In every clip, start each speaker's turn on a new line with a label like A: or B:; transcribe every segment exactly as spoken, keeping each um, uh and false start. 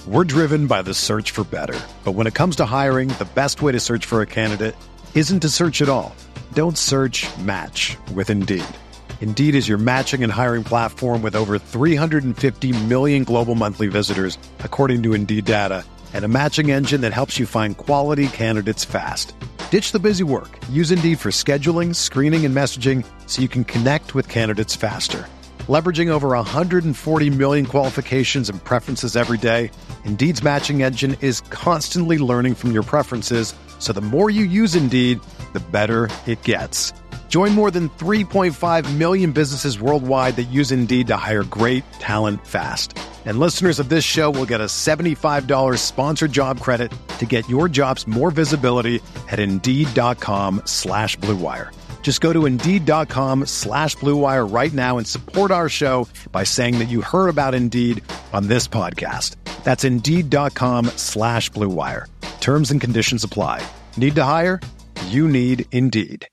A: We're driven by the search for better. But when it comes to hiring, the best way to search for a candidate isn't to search at all. Don't search, match with Indeed. Indeed is your matching and hiring platform with over three hundred fifty million global monthly visitors, according to Indeed data, and a matching engine that helps you find quality candidates fast. Ditch the busy work. Use Indeed for scheduling, screening, and messaging so you can connect with candidates faster. Leveraging over one hundred forty million qualifications and preferences every day, Indeed's matching engine is constantly learning from your preferences, so the more you use Indeed, the better it gets. Join more than three point five million businesses worldwide that use Indeed to hire great talent fast. And listeners of this show will get a seventy-five dollars sponsored job credit to get your jobs more visibility at Indeed.com slash Blue Wire. Just go to Indeed.com slash Blue Wire right now and support our show by saying that you heard about Indeed on this podcast. That's Indeed.com slash Blue Wire. Terms and conditions apply. Need to hire? You need Indeed.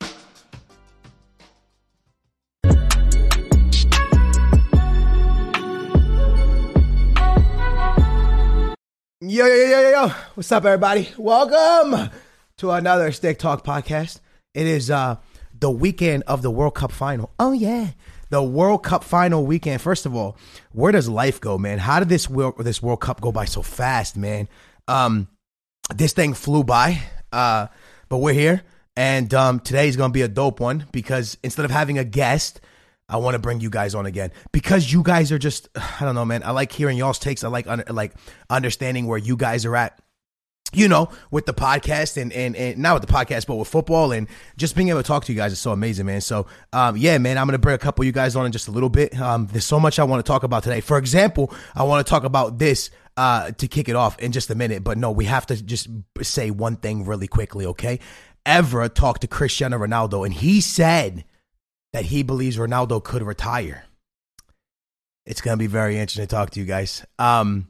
B: Yo, yo, yo, yo, yo. What's up, everybody? Welcome to another Stick Talk podcast. It is uh, the weekend of the World Cup final. Oh, yeah. The World Cup final weekend. First of all, where does life go, man? How did this World, this World Cup go by so fast, man? Um, this thing flew by, uh, but we're here. And um, today is going to be a dope one because instead of having a guest, I want to bring you guys on again because you guys are just, I don't know, man. I like hearing y'all's takes. I like under, like understanding where you guys are at, you know, with the podcast and, and, and not with the podcast, but with football and just being able to talk to you guys is so amazing, man. So, um, yeah, man, I'm going to bring a couple of you guys on in just a little bit. Um, there's so much I want to talk about today. For example, I want to talk about this uh, to kick it off in just a minute. But no, we have to just say one thing really quickly, okay? Evra talked to Cristiano Ronaldo and he said that he believes Ronaldo could retire. It's going to be very interesting to talk to you guys. Um,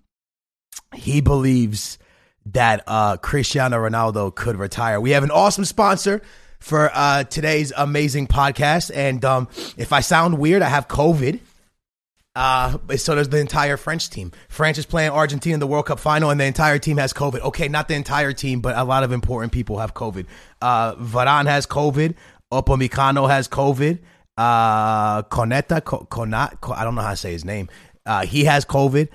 B: he believes that uh, Cristiano Ronaldo could retire. We have an awesome sponsor for uh, today's amazing podcast. And um, if I sound weird, I have COVID. Uh, so does the entire French team. France is playing Argentina in the World Cup final, and the entire team has COVID. Okay, not the entire team, but a lot of important people have COVID. Uh, Varane has COVID. Upamecano has COVID. Uh, Coneta, Conat, I don't know how to say his name. Uh, he has COVID.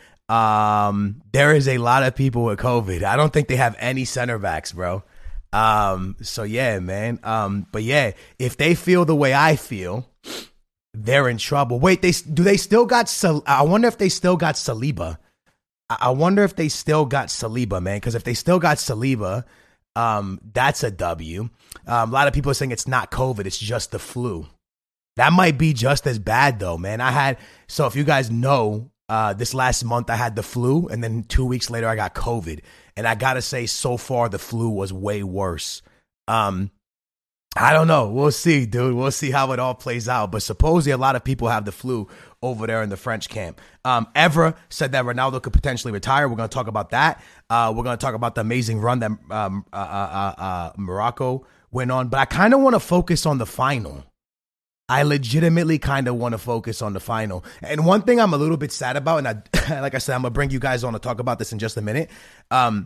B: Um, there is a lot of people with COVID. I don't think they have any center backs, bro. Um, so yeah, man. Um, but yeah, if they feel the way I feel, they're in trouble. Wait, they do they still got? Sal- I wonder if they still got Saliba. I, I wonder if they still got Saliba, man. Because if they still got Saliba, um, that's a W. Um, a lot of people are saying it's not COVID; it's just the flu. That might be just as bad, though, man. I had, so if you guys know, uh, this last month I had the flu, and then two weeks later I got COVID. And I got to say, so far, the flu was way worse. Um, I don't know. We'll see, dude. We'll see how it all plays out. But supposedly a lot of people have the flu over there in the French camp. Um, Evra said that Ronaldo could potentially retire. We're going to talk about that. Uh, we're going to talk about the amazing run that um, uh, uh, uh, Morocco went on. But I kind of want to focus on the final. I legitimately kind of want to focus on the final. And one thing I'm a little bit sad about, and I, like I said, I'm going to bring you guys on to talk about this in just a minute. Um,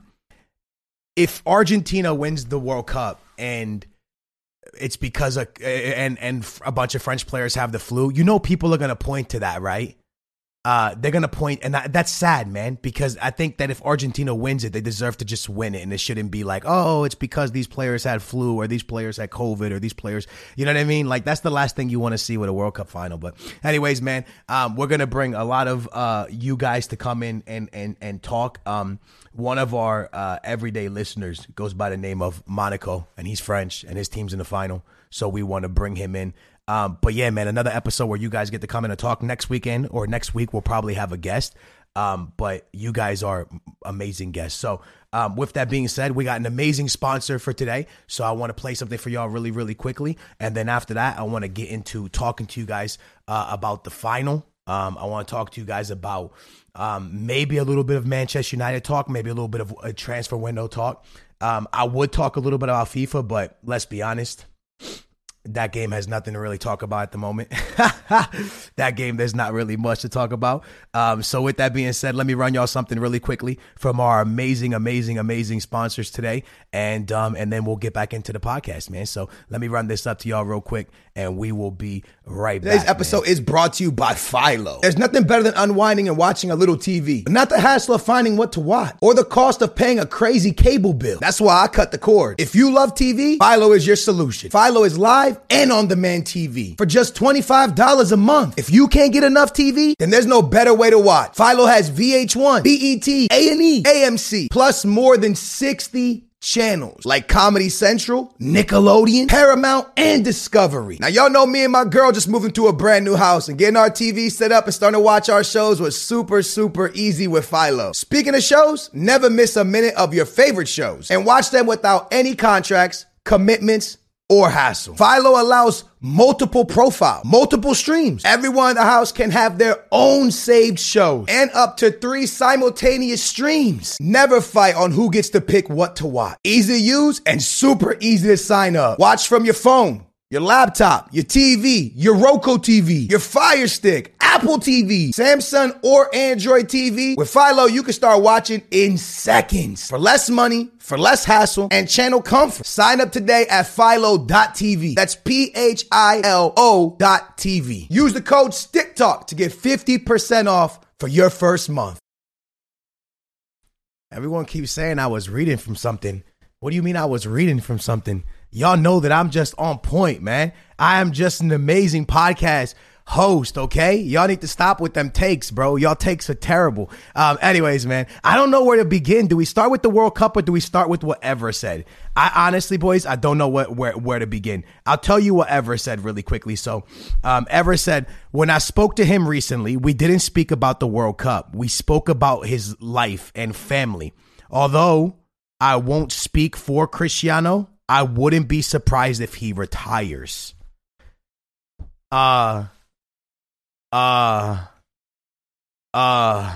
B: if Argentina wins the World Cup and it's because of, and, and a bunch of French players have the flu, you know people are going to point to that, right? Uh, they're going to point, and that, that's sad, man, because I think that if Argentina wins it, they deserve to just win it, and it shouldn't be like, oh, it's because these players had flu, or these players had COVID, or these players, you know what I mean? Like, that's the last thing you want to see with a World Cup final. But anyways, man, um, we're going to bring a lot of uh, you guys to come in and and and talk. Um, one of our uh, everyday listeners goes by the name of Monaco, and he's French, and his team's in the final, so we want to bring him in. Um, but yeah, man, another episode where you guys get to come in and talk next weekend or next week. We'll probably have a guest. Um, but you guys are amazing guests. So, um, with that being said, we got an amazing sponsor for today. So I want to play something for y'all really, really quickly. And then after that, I want to get into talking to you guys, uh, about the final. Um, I want to talk to you guys about, um, maybe a little bit of Manchester United talk, maybe a little bit of a transfer window talk. Um, I would talk a little bit about FIFA, but let's be honest. that game has nothing to really talk about at the moment. That game, there's not really much to talk about. Um, so with that being said, let me run y'all something really quickly from our amazing, amazing, amazing sponsors today. And um, and then we'll get back into the podcast, man. So let me run this up to y'all real quick, and we will be right back.
C: Today's episode man. is brought to you by Philo. There's nothing better than unwinding and watching a little T V, but not the hassle of finding what to watch or the cost of paying a crazy cable bill. That's why I cut the cord. If you love T V, Philo is your solution. Philo is live and on-demand T V for just twenty-five dollars a month. If you can't get enough T V, then there's no better way to watch. Philo has V H one, B E T, A and E, A M C, plus more than sixty channels like Comedy Central, Nickelodeon, Paramount, and Discovery. Now, y'all know me and my girl just moved into a brand new house, and getting our T V set up and starting to watch our shows was super, super easy with Philo. Speaking of shows, never miss a minute of your favorite shows and watch them without any contracts, commitments, or hassle. Philo allows multiple profile, multiple streams. Everyone in the house can have their own saved shows and up to three simultaneous streams. Never fight on who gets to pick what to watch. Easy to use and super easy to sign up. Watch from your phone, your laptop, your T V, your Roku T V, your Fire Stick, Apple T V, Samsung or Android T V. With Philo, you can start watching in seconds for less money, for less hassle, and channel comfort. Sign up today at philo dot t v. That's P H I L O dot T V. Use the code STICKTALK to get fifty percent off for your first month.
B: Everyone keeps saying I was reading from something. What do you mean I was reading from something? Y'all know that I'm just on point, man. I am just an amazing podcast host, okay? Y'all need to stop with them takes, bro. Y'all takes are terrible. Um, anyways, man, I don't know where to begin. Do we start with the World Cup or do we start with what Ever said? I honestly, boys, I don't know what where, where to begin. I'll tell you what Ever said really quickly. So um, Ever said, when I spoke to him recently, we didn't speak about the World Cup. We spoke about his life and family. Although I won't speak for Cristiano, I wouldn't be surprised if he retires. Uh, uh, uh, uh,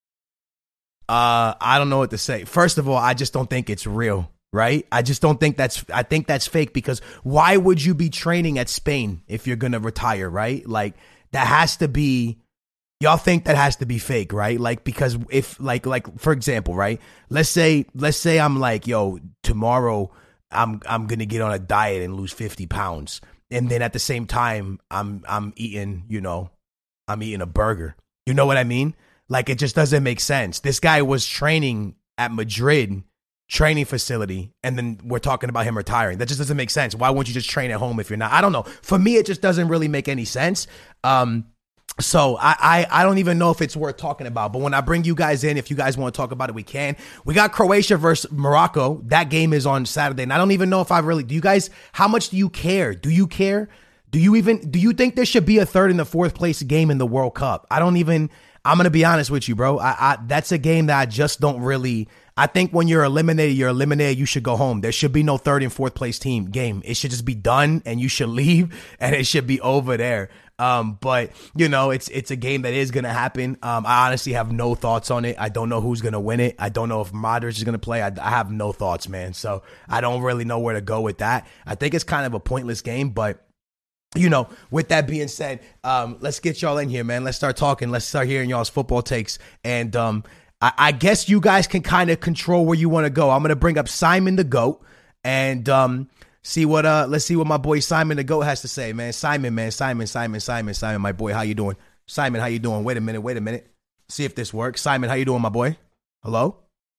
B: I don't know what to say. First of all, I just don't think it's real, right? I just don't think that's, I think that's fake because why would you be training at Spain if you're going to retire, right? Like that has to be, y'all think that has to be fake, right? Like, because if like, like, for example, right? Let's say, let's say I'm like, yo, tomorrow I'm, I'm going to get on a diet and lose fifty pounds. And then at the same time, I'm, I'm eating, you know, I'm eating a burger. You know what I mean? Like, it just doesn't make sense. This guy was training at Madrid training facility, and then we're talking about him retiring. That just doesn't make sense. Why won't you just train at home if you're not? I don't know. For me, it just doesn't really make any sense. Um, So I, I I don't even know if it's worth talking about. But when I bring you guys in, if you guys want to talk about it, we can. We got Croatia versus Morocco. That game is on Saturday. And I don't even know if I really, do you guys, how much do you care? Do you care? Do you even, do you think there should be a third and the fourth place game in the World Cup? I don't even, I'm going to be honest with you, bro. I, I that's a game that I just don't really, I think when you're eliminated, you're eliminated, you should go home. There should be no third and fourth place team game. It should just be done and you should leave and it should be over there. Um, but you know, it's, it's a game that is going to happen. Um, I honestly have no thoughts on it. I don't know who's going to win it. I don't know if Modric is going to play. I, I have no thoughts, man. So I don't really know where to go with that. I think it's kind of a pointless game, but you know, with that being said, um, let's get y'all in here, man. Let's start talking. Let's start hearing y'all's football takes. And, um, I, I guess you guys can kind of control where you want to go. I'm going to bring up Simon the GOAT and, um, See what uh let's see what my boy Simon the GOAT has to say, man. Simon, man, Simon, Simon, Simon, Simon, my boy, how you doing? Simon, how you doing? Wait a minute, wait a minute. See if this works. Simon, how you doing, my boy? Hello?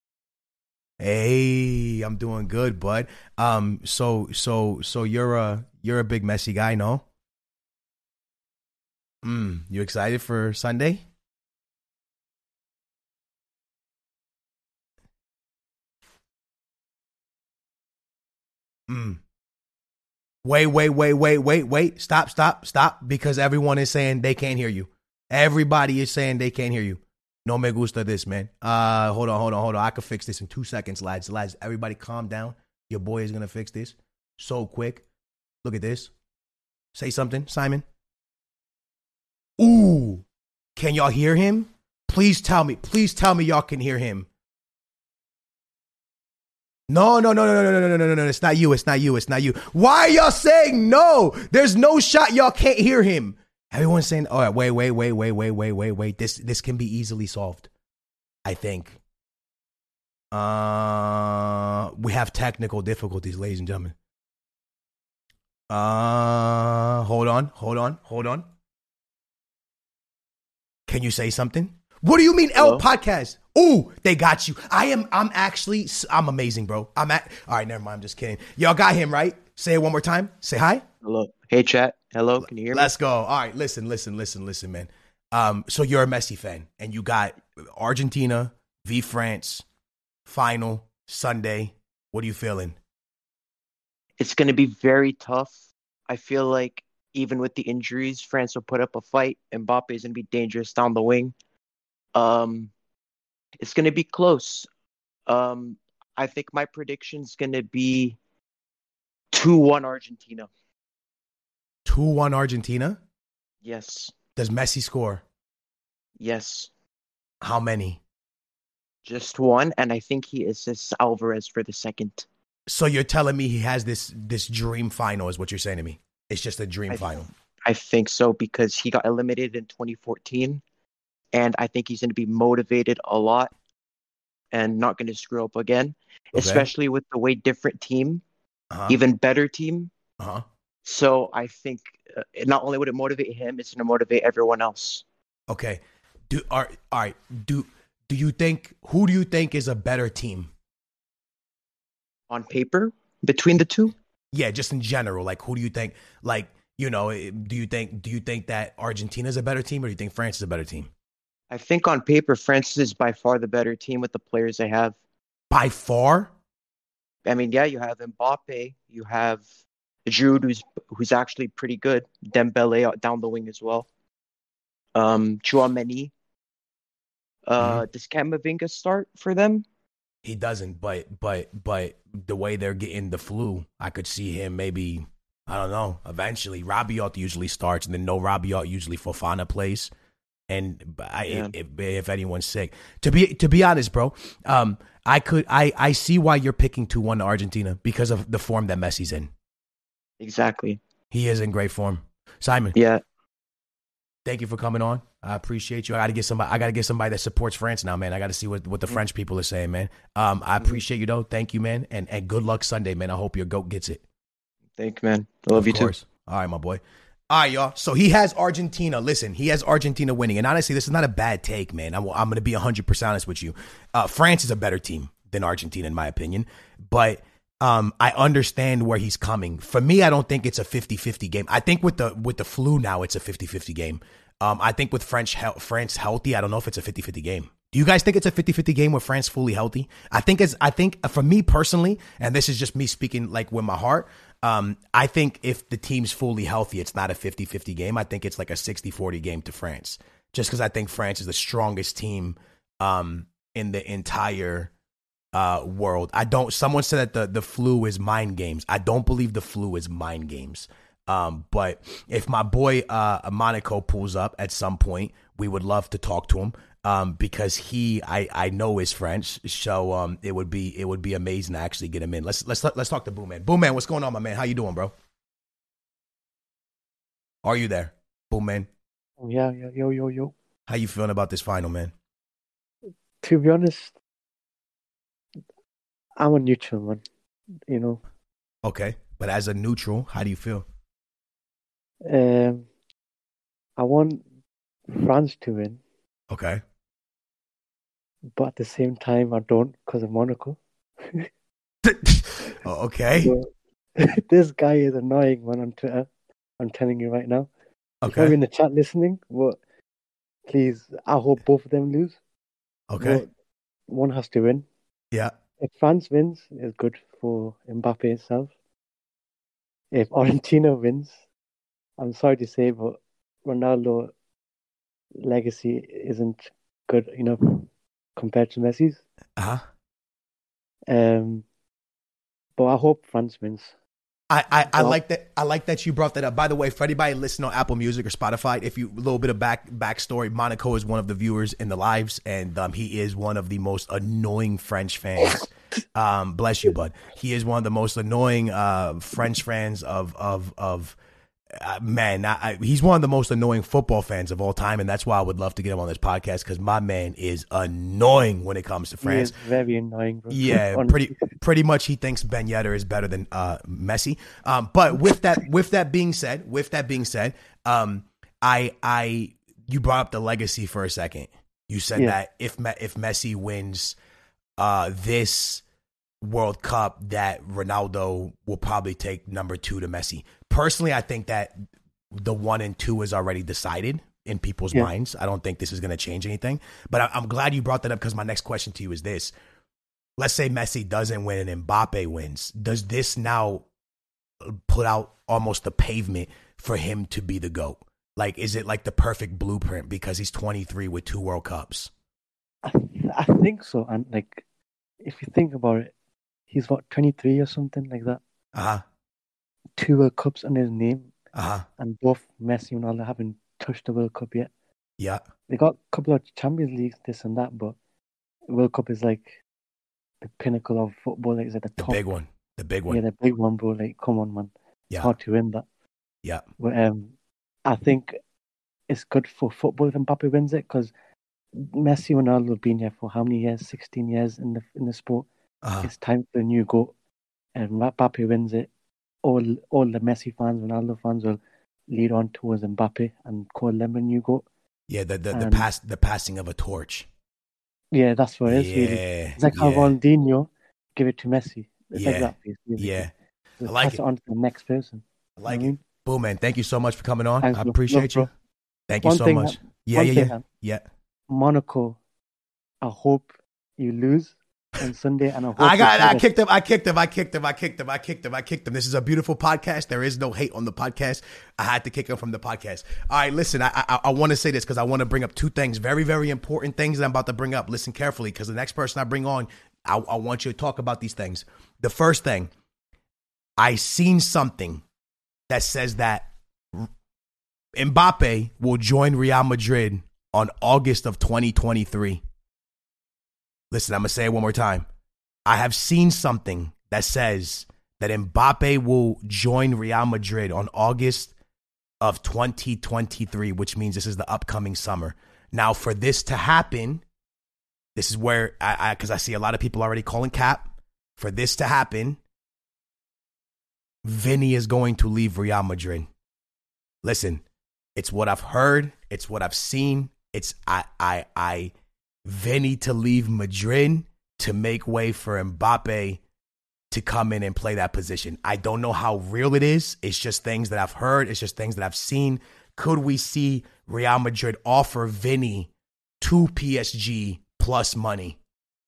B: Hey, I'm doing good, bud. Um, so so so you're a you're a big Messi guy, no? Mm, you excited for Sunday? Mm. Wait, wait, wait, wait, wait, wait. Stop, stop, stop. Because everyone is saying they can't hear you. Everybody is saying they can't hear you. No me gusta this, man. Uh, hold on, hold on, hold on. I can fix this in two seconds, lads. Lads, everybody calm down. Your boy is going to fix this so quick. Look at this. Say something, Simon. Ooh. Can y'all hear him? Please tell me. Please tell me y'all can hear him. No, no, no, no, no, no, no, no, no, no, no. It's not you. It's not you. It's not you. Why are y'all saying no? There's no shot. Y'all can't hear him. Everyone's saying, all right, wait, wait, wait, wait, wait, wait, wait, wait. This this can be easily solved, I think. Uh, we have technical difficulties, ladies and gentlemen. Uh, hold on, hold on, hold on. Can you say something? What do you mean, Hello? L podcast? Ooh, they got you. I am. I'm actually. I'm amazing, bro. I'm at. All right, never mind. I'm just kidding. Y'all got him right. Say it one more time. Say hi.
D: Hello. Hey, chat. Hello. Can you hear me?
B: Let's go. All right. Listen. Listen. Listen. Listen, man. Um. So you're a Messi fan, and you got Argentina v France final Sunday. What are you feeling?
D: It's going to be very tough. I feel like even with the injuries, France will put up a fight. Mbappe is going to be dangerous down the wing. Um, it's going to be close. Um, I think my prediction is going to be two one Argentina.
B: two one Argentina?
D: Yes.
B: Does Messi score?
D: Yes.
B: How many?
D: Just one, and I think he assists Alvarez for the second.
B: So you're telling me he has this this dream final is what you're saying to me? It's just a dream
D: I,
B: final.
D: I think so, because he got eliminated in twenty fourteen, and I think he's going to be motivated a lot and not going to screw up again, okay. Especially with the way different team, uh-huh. even better team.
B: Uh-huh.
D: So I think uh, not only would it motivate him, it's going to motivate everyone else.
B: Okay. Do are all right. Do do you think who do you think is a better team?
D: On paper, between the two?
B: Yeah, just in general. Like, who do you think? Like, you know, do you think do you think that Argentina is a better team, or do you think France is a better team?
D: I think on paper, France is by far the better team with the players they have.
B: By far?
D: I mean, yeah, you have Mbappe, you have Giroud, who's who's actually pretty good. Dembele out down the wing as well. Um, Tchouaméni. Uh, mm-hmm. Does Camavinga start for them?
B: He doesn't, but but but the way they're getting the flu, I could see him maybe, I don't know, eventually. Rabiot usually starts, and then no Rabiot, usually Fofana plays. And I, yeah. if, if anyone's sick, to be to be honest, bro, um, I could I, I see why you're picking two one to Argentina because of the form that Messi's in.
D: Exactly,
B: he is in great form. Simon,
D: yeah,
B: thank you for coming on. I appreciate you. I got to get somebody. I got to get somebody that supports France now, man. I got to see what, what the mm-hmm. French people are saying, man. Um, I appreciate you though. Thank you, man, and and good luck Sunday, man. I hope your goat gets it.
D: Thank you, man. I love of you course. too.
B: All right, my boy. All right, y'all. So he has Argentina. Listen, he has Argentina winning. And honestly, this is not a bad take, man. I'm, I'm going to be one hundred percent honest with you. Uh, France is a better team than Argentina, in my opinion. But um, I understand where he's coming. For me, I don't think it's a fifty-fifty game. I think with the with the flu now, it's a fifty-fifty game. Um, I think with French he- France healthy, I don't know if it's a fifty-fifty game. Do you guys think it's a fifty-fifty game with France fully healthy? I think it's, I think for me personally, and this is just me speaking like with my heart, um, I think if the team's fully healthy, it's not a fifty-fifty game. I think it's like a sixty-forty game to France, just because I think France is the strongest team um, in the entire uh, world. I don't, someone said that the, the flu is mind games. I don't believe the flu is mind games. Um, but if my boy uh, Monaco pulls up at some point, we would love to talk to him. Um, because he, I, I know is French, so um, it would be it would be amazing to actually get him in. Let's let's let's talk to Boom Man. Boom Man, what's going on, my man? How you doing, bro? Are you there, Boom Man?
E: Yeah, yeah, yo, yo, yo.
B: How you feeling about this final, man?
E: To be honest, I'm a neutral man. You know.
B: Okay, but as a neutral, how do you feel?
E: Um, I want France to win.
B: Okay.
E: But at the same time, I don't because of Monaco.
B: Oh, okay.
E: So, this guy is annoying, man, on Twitter. I'm telling you right now.
B: Okay.
E: He's probably in the chat listening, but please, I hope both of them lose.
B: Okay.
E: But one has to win.
B: Yeah.
E: If France wins, it's good for Mbappe itself. If Argentina wins, I'm sorry to say, but Ronaldo legacy isn't good enough compared to Messi's.
B: Uh-huh.
E: Um, but I hope France wins.
B: I, I, I like that. I like that you brought that up. By the way, for anybody listening on Apple Music or Spotify, if you a little bit of back backstory, Monaco is one of the viewers in the lives, and um, he is one of the most annoying French fans Um, bless you, bud. He is one of the most annoying uh, French fans of of of uh, man. I, I, he's one of the most annoying football fans of all time, and that's why I would love to get him on this podcast because my man is annoying when it comes to France.
E: He is very annoying, bro.
B: Yeah, pretty pretty much. He thinks Ben Yedder is better than uh, Messi. Um, but with that with that being said, with that being said, um, I I you brought up the legacy for a second. You said
E: Yeah.
B: that if if Messi wins uh, this World Cup, that Ronaldo will probably take number two to Messi. Personally, I think that the one and two is already decided in people's
E: Yeah.
B: minds. I don't think this is going to change anything. But I, I'm glad you brought that up because my next question to you is this. Let's say Messi doesn't win and Mbappe wins. Does this now put out almost the pavement for him to be the GOAT? Like, is it like the perfect blueprint because he's twenty-three with two World Cups?
E: I, I think so. And like, if you think about it, he's what, twenty-three or something like that.
B: Uh-huh.
E: Two World Cups under his name,
B: Uh-huh.
E: and both Messi and Ronaldo haven't touched the World Cup yet.
B: Yeah.
E: They got a couple of Champions Leagues, this and that, but the World Cup is like the pinnacle of football. Like, it's at the
B: The
E: top.
B: big one. The big one.
E: Yeah, the big one, bro. Like, come on, man.
B: Yeah.
E: It's hard to win that.
B: Yeah.
E: But um, I think it's good for football if Mbappe wins it because Messi and Ronaldo have been here for how many years? sixteen years in the in the sport.
B: Uh-huh.
E: It's time for a new GOAT. And Mbappe wins it. All all the Messi fans, Ronaldo fans will lead on towards Mbappe and call them a new GOAT.
B: Yeah, the the, the
E: And-
B: pass the passing of a torch.
E: Yeah, that's what it is.
B: Yeah.
E: Really. It's like how
B: yeah.
E: Ronaldinho give it to Messi. It's
B: Yeah.
E: like that. Basically.
B: Yeah.
E: Just
B: I like
E: pass
B: it.
E: it on to the next person.
B: I like
E: You know
B: it. Boom, man. Thank you so much for coming on.
E: Thanks,
B: I
E: bro.
B: appreciate
E: Look,
B: you.
E: bro,
B: Thank you
E: one
B: so
E: thing
B: much.
E: that-
B: Yeah,
E: one
B: yeah,
E: thing
B: yeah.
E: that-
B: Yeah.
E: Monaco, I hope you lose on Sunday, and I hope
B: I got
E: you
B: I
E: play
B: kicked him. I kicked him. I kicked him. I kicked him. I kicked him. I kicked him. This is a beautiful podcast. There is no hate on the podcast. I had to kick him from the podcast. All right, listen, I I, I want to say this because I want to bring up two things, very, very important things that I'm about to bring up. Listen carefully because the next person I bring on, I, I want you to talk about these things. The first thing, I seen something that says that Mbappe will join Real Madrid on August of twenty twenty-three. Listen, I'm going to say it one more time. I have seen something that says that Mbappe will join Real Madrid on August of twenty twenty-three, which means this is the upcoming summer. Now, for this to happen, this is where I, because I, I see a lot of people already calling cap. For this to happen, Vinny is going to leave Real Madrid. Listen, it's what I've heard. It's what I've seen. It's I I I Vinny to leave Madrid to make way for Mbappe to come in and play that position. I don't know how real it is. It's just things that I've heard. It's just things that I've seen. Could we see Real Madrid offer Vinny to P S G plus money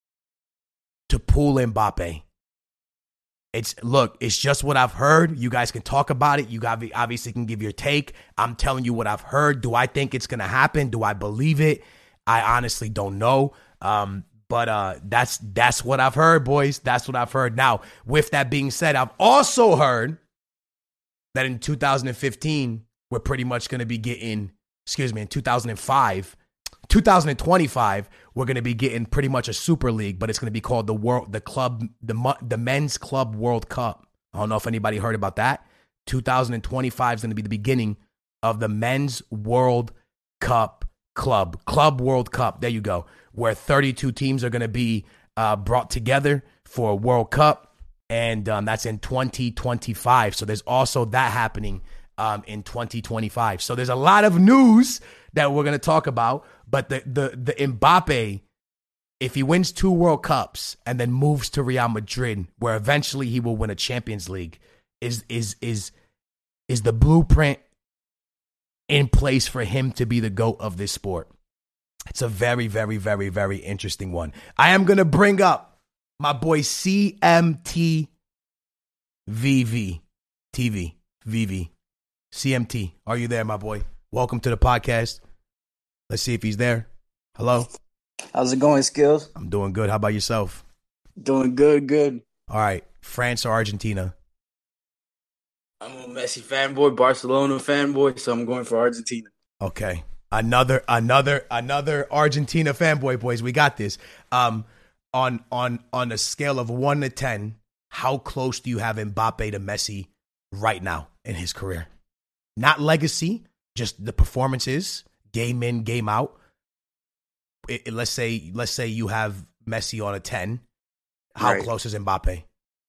B: to pull Mbappe? It's look, it's just what I've heard. You guys can talk about it. You guys obviously can give your take. I'm telling you what I've heard. Do I think it's going to happen? Do I believe it? I honestly don't know. Um, but uh, that's that's what I've heard, boys. That's what I've heard. Now, with that being said, I've also heard that in two thousand fifteen, we're pretty much going to be getting, excuse me, in two thousand five, two thousand twenty-five, we're going to be getting pretty much a Super League, but it's going to be called the world, the club, the the Men's Club World Cup. I don't know if anybody heard about that. two thousand twenty-five is going to be the beginning of the Men's World Cup Club, Club World Cup. There you go, where thirty-two teams are going to be uh, brought together for a World Cup, and um, that's in twenty twenty-five. So there's also that happening um, in twenty twenty-five. So there's a lot of news that we're going to talk about, but the, the, the Mbappe, if he wins two World Cups and then moves to Real Madrid, where eventually he will win a Champions League, is is is is the blueprint in place for him to be the GOAT of this sport. It's a very, very, very, very interesting one. I am going to bring up my boy C M T V V T V V V C M T. Are you there, my boy? Welcome to the podcast. Let's see if he's there. Hello.
F: How's it going, Skills?
B: I'm doing good. How about yourself?
F: Doing good, good.
B: All right. France or Argentina?
F: I'm a Messi fanboy, Barcelona fanboy, so I'm going for Argentina.
B: Okay. Another, another, another Argentina fanboy, boys. We got this. Um, on on on a scale of one to ten, how close do you have Mbappe to Messi right now in his career? Not legacy, just the performances, game in, game out. It, it- let's say let's say you have Messi on a ten. How
F: Right.
B: close is Mbappe?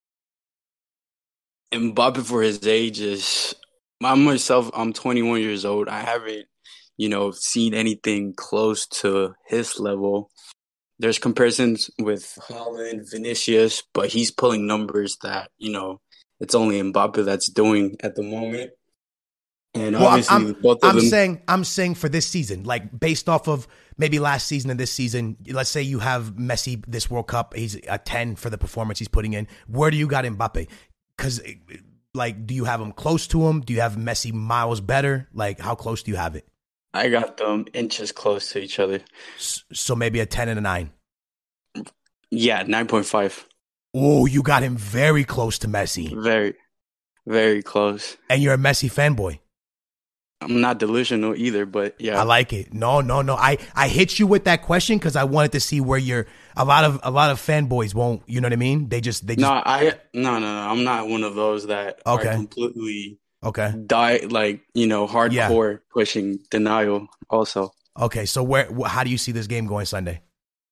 F: Mbappe for his age is. I myself, I'm twenty-one years old. I haven't, you know, seen anything close to his level. There's comparisons with Haaland, Vinicius, but he's pulling numbers that, you know, it's only Mbappe that's doing at the moment. And
B: Well, I'm,
F: obviously,
B: I'm,
F: both of
B: I'm
F: them.
B: saying I'm saying for this season, like based off of maybe last season and this season. Let's say you have Messi this World Cup, he's a ten for the performance he's putting in. Where do you got Mbappe? Because like, do you have him close to him? Do you have Messi miles better? Like, how close do you have it?
F: I got them inches close to each other.
B: S- So maybe a ten and a nine.
F: Yeah, nine point five.
B: Oh, you got him very close to Messi,
F: Very, very close.
B: and you're a Messi fanboy.
F: I'm not delusional either, but yeah.
B: I like it. No, no, no. I, I hit you with that question because I wanted to see where you're. A lot of a lot of fanboys won't. You know what I mean? They just they just
F: No, I no no no. I'm not one of those that
B: Okay.
F: are completely
B: okay.
F: die like you know hardcore pushing denial. Also,
B: Okay, so where? Wh- how do you see this game going Sunday?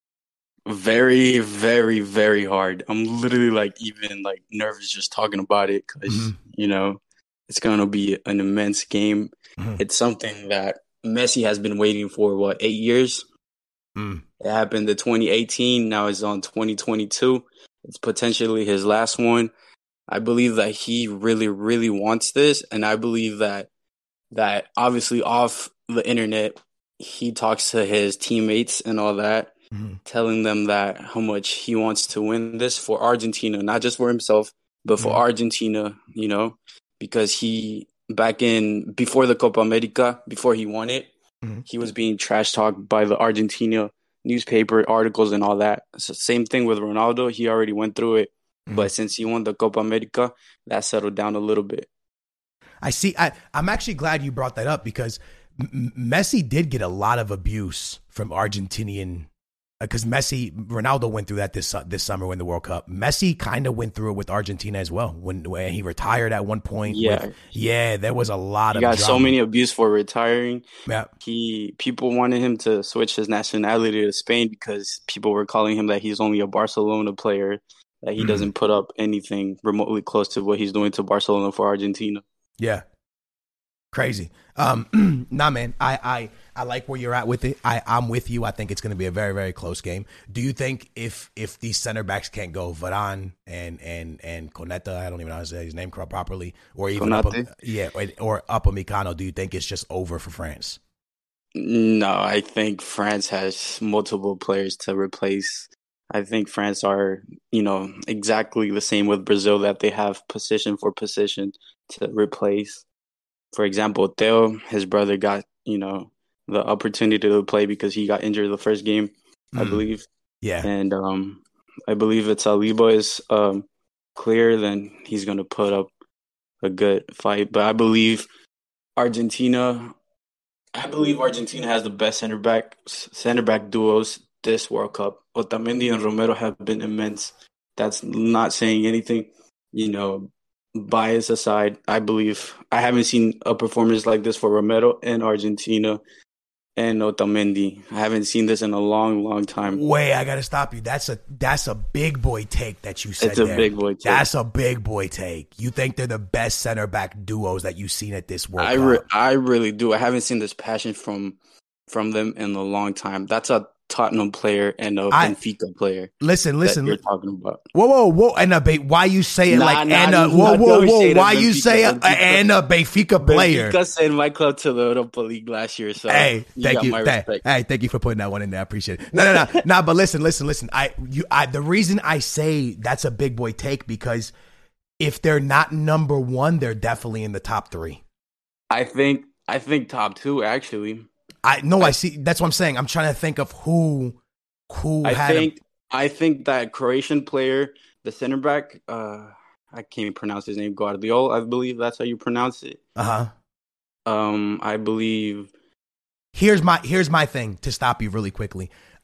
F: very very very hard. I'm literally like even like nervous just talking about it because
B: Mhm.
F: you know it's gonna be an immense game.
B: Mhm.
F: It's something that Messi has been waiting for what eight years.
B: Mm.
F: It happened in twenty eighteen. Now it's on twenty twenty-two. It's potentially his last one. I believe that he really, really wants this, and I believe that that obviously off the internet, he talks to his teammates and all that,
B: Mhm.
F: telling them that how much he wants to win this for Argentina, not just for himself, but for
B: Mhm.
F: Argentina. You know, because he back in before the Copa America, before he won it,
B: Mhm.
F: he was being trash talked by the Argentina newspaper articles and all that. So same thing with Ronaldo. He already went through it,
B: Mhm.
F: but since he won the Copa America, that settled down a little bit.
B: I see. I, I'm actually glad you brought that up because M- Messi did get a lot of abuse from Argentinian. Because Messi, Ronaldo went through that this su- this summer in the World Cup. Messi kind of went through it with Argentina as well when when he retired at one point.
F: Yeah.
B: with- yeah, there was a lot
F: He
B: of
F: got so
B: drama.
F: many abuse for retiring.
B: Yeah.
F: He people wanted him to switch his nationality to Spain because people were calling him that he's only a Barcelona player, that he
B: Mhm.
F: doesn't put up anything remotely close to what he's doing to Barcelona for Argentina.
B: Yeah. Crazy. Um, nah, man. I, I, I like where you're at with it. I, I'm with you. I think it's going to be a very, very close game. Do you think if if these center backs can't go, Varane and and and Coneta, I don't even know how to say his name correct properly, or even up,
F: Konate?
B: yeah, or, or Upamecano, do you think it's just over for France?
F: No, I think France has multiple players to replace. I think France are, you know, exactly the same with Brazil, that they have position for position to replace. For example, Theo, his brother, got, you know, the opportunity to play because he got injured the first game, I
B: Mm.
F: believe.
B: Yeah.
F: And um, I believe if Saliba is um, clear, then he's going to put up a good fight. But I believe Argentina, I believe Argentina has the best center back center back duos this World Cup. Otamendi and Romero have been immense. That's not saying anything, you know. Bias aside, I believe I haven't seen a performance like this for Romero in Argentina and Otamendi. I haven't seen this in a long, long time.
B: Wait, I gotta stop you. That's a that's a big boy take that you said.
F: It's a
B: there.
F: big boy take.
B: That's a big boy take. You think they're the best center back duos that you've seen at this World
F: I
B: Cup?
F: re- I really do. I haven't seen this passion from from them in a long time. That's a Tottenham player and a
B: I-
F: Benfica player
B: Listen, listen.
F: that you're talking about.
B: Whoa, whoa, whoa, and a ba- why you say it
F: Nah,
B: like
F: nah,
B: and a
F: nah,
B: whoa, whoa,
F: don't
B: whoa,
F: say that
B: why you
F: Benfica,
B: say a,
F: Benfica.
B: and a Benfica player?
F: Benfica sent my club to the Europa League last year, so
B: Hey,
F: you
B: thank
F: got
B: you.
F: my
B: Th-
F: respect.
B: hey, thank you for putting that one in there. I appreciate it. No, no, no, no. But listen, listen, listen. I, you, I. The reason I say that's a big boy take because if they're not number one, they're definitely in the top three.
F: I think I think top two actually.
B: I no, I see. That's what I'm saying. I'm trying to think of who, who
F: I
B: had.
F: think I think that Croatian player, the center back, uh, I can't even pronounce his name. Guardiola, I believe that's how you pronounce it.
B: Uh huh.
F: Um, I believe
B: Here's my here's my thing to stop you really quickly.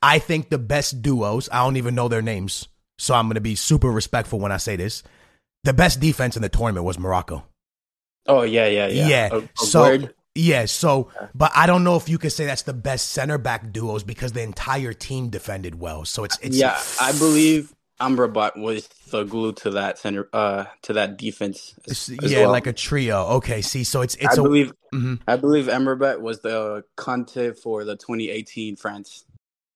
B: I think the best duos, I don't even know their names, so I'm going to be super respectful when I say this. The best defense in the tournament was Morocco.
F: Oh, yeah, yeah, yeah.
B: Yeah.
F: A, a
B: so,
F: word.
B: yeah, so, but I don't know if you could say that's the best center back duos because the entire team defended well. So it's, it's
F: Yeah, I believe Amrabat was the glue to that center, uh, to that defense. As, as
B: yeah,
F: well.
B: like a trio. Okay, see, so it's, it's
F: I
B: a,
F: believe,
B: mm-hmm.
F: I believe Amrabat was the Conte for the twenty eighteen France.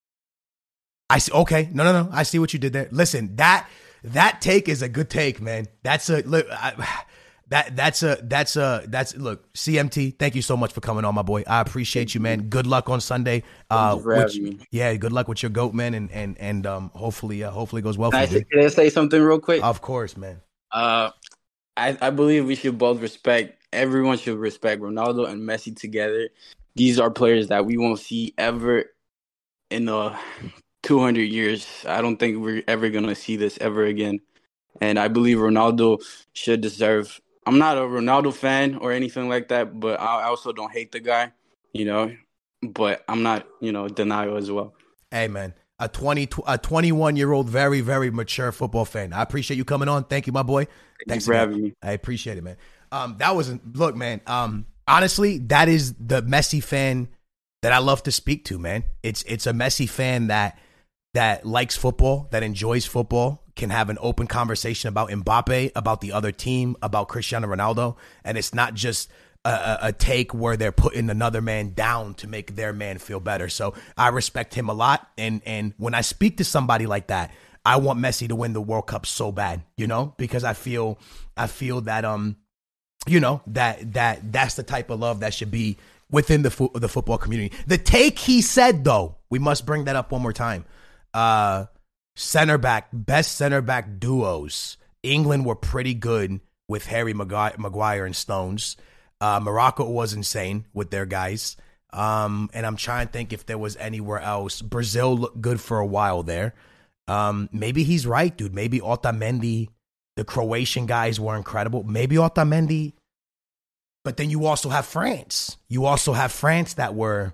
B: I see. Okay, no, no, no. I see what you did there. Listen, that that take is a good take, man. That's a look. I, that that's a that's a that's look. C M T, thank you so much for coming on, my boy. I appreciate you, man. Good luck on Sunday. Uh,
F: Thank you for having me.
B: Yeah, good luck with your goat, man, and and and um, hopefully, uh, hopefully it goes well
F: Can
B: for
F: I
B: you.
F: say, can I say something real quick?
B: Of course, man.
F: Uh, I I believe we should both respect. Everyone should respect Ronaldo and Messi together. These are players that we won't see ever in the two hundred years. I don't think we're ever going to see this ever again. And I believe Ronaldo should deserve. I'm not a Ronaldo fan or anything like that, but I also don't hate the guy, you know. But I'm not, you know, denial as well.
B: Hey, man, a twenty, a twenty-one-year-old, very, very mature football fan. I appreciate you coming on. Thank you, my boy.
F: Thank
B: Thanks
F: you for
B: again.
F: having me.
B: I appreciate it, man. Um, that wasn't look, man. Um, honestly, that is the Messi fan that I love to speak to, man. It's it's a Messi fan that that likes football, that enjoys football, can have an open conversation about Mbappe, about the other team, about Cristiano Ronaldo, and it's not just a, a, a take where they're putting another man down to make their man feel better. So I respect him a lot, and and when I speak to somebody like that, I want Messi to win the World Cup so bad, you know, because I feel I feel that um, you know, that that that's the type of love that should be within the fo- the football community. The take he said, though, we must bring that up one more time. Uh, center back, best center back duos. England were pretty good with Harry Maguire, Maguire and Stones. Uh, Morocco was insane with their guys. Um, and I'm trying to think if there was anywhere else. Brazil looked good for a while there. Um, maybe he's right, dude. Maybe Otamendi, the Croatian guys were incredible. Maybe Otamendi. But then you also have France. You also have France that were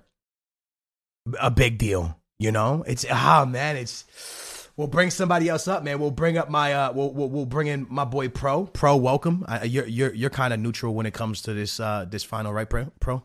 B: a big deal. You know, it's ah man, it's we'll bring somebody else up, man. We'll bring up my uh, we'll we'll, we'll bring in my boy Pro. Pro, welcome. Uh, you're you're you're kind of neutral when it comes to this uh this final, right, Pro? Pro.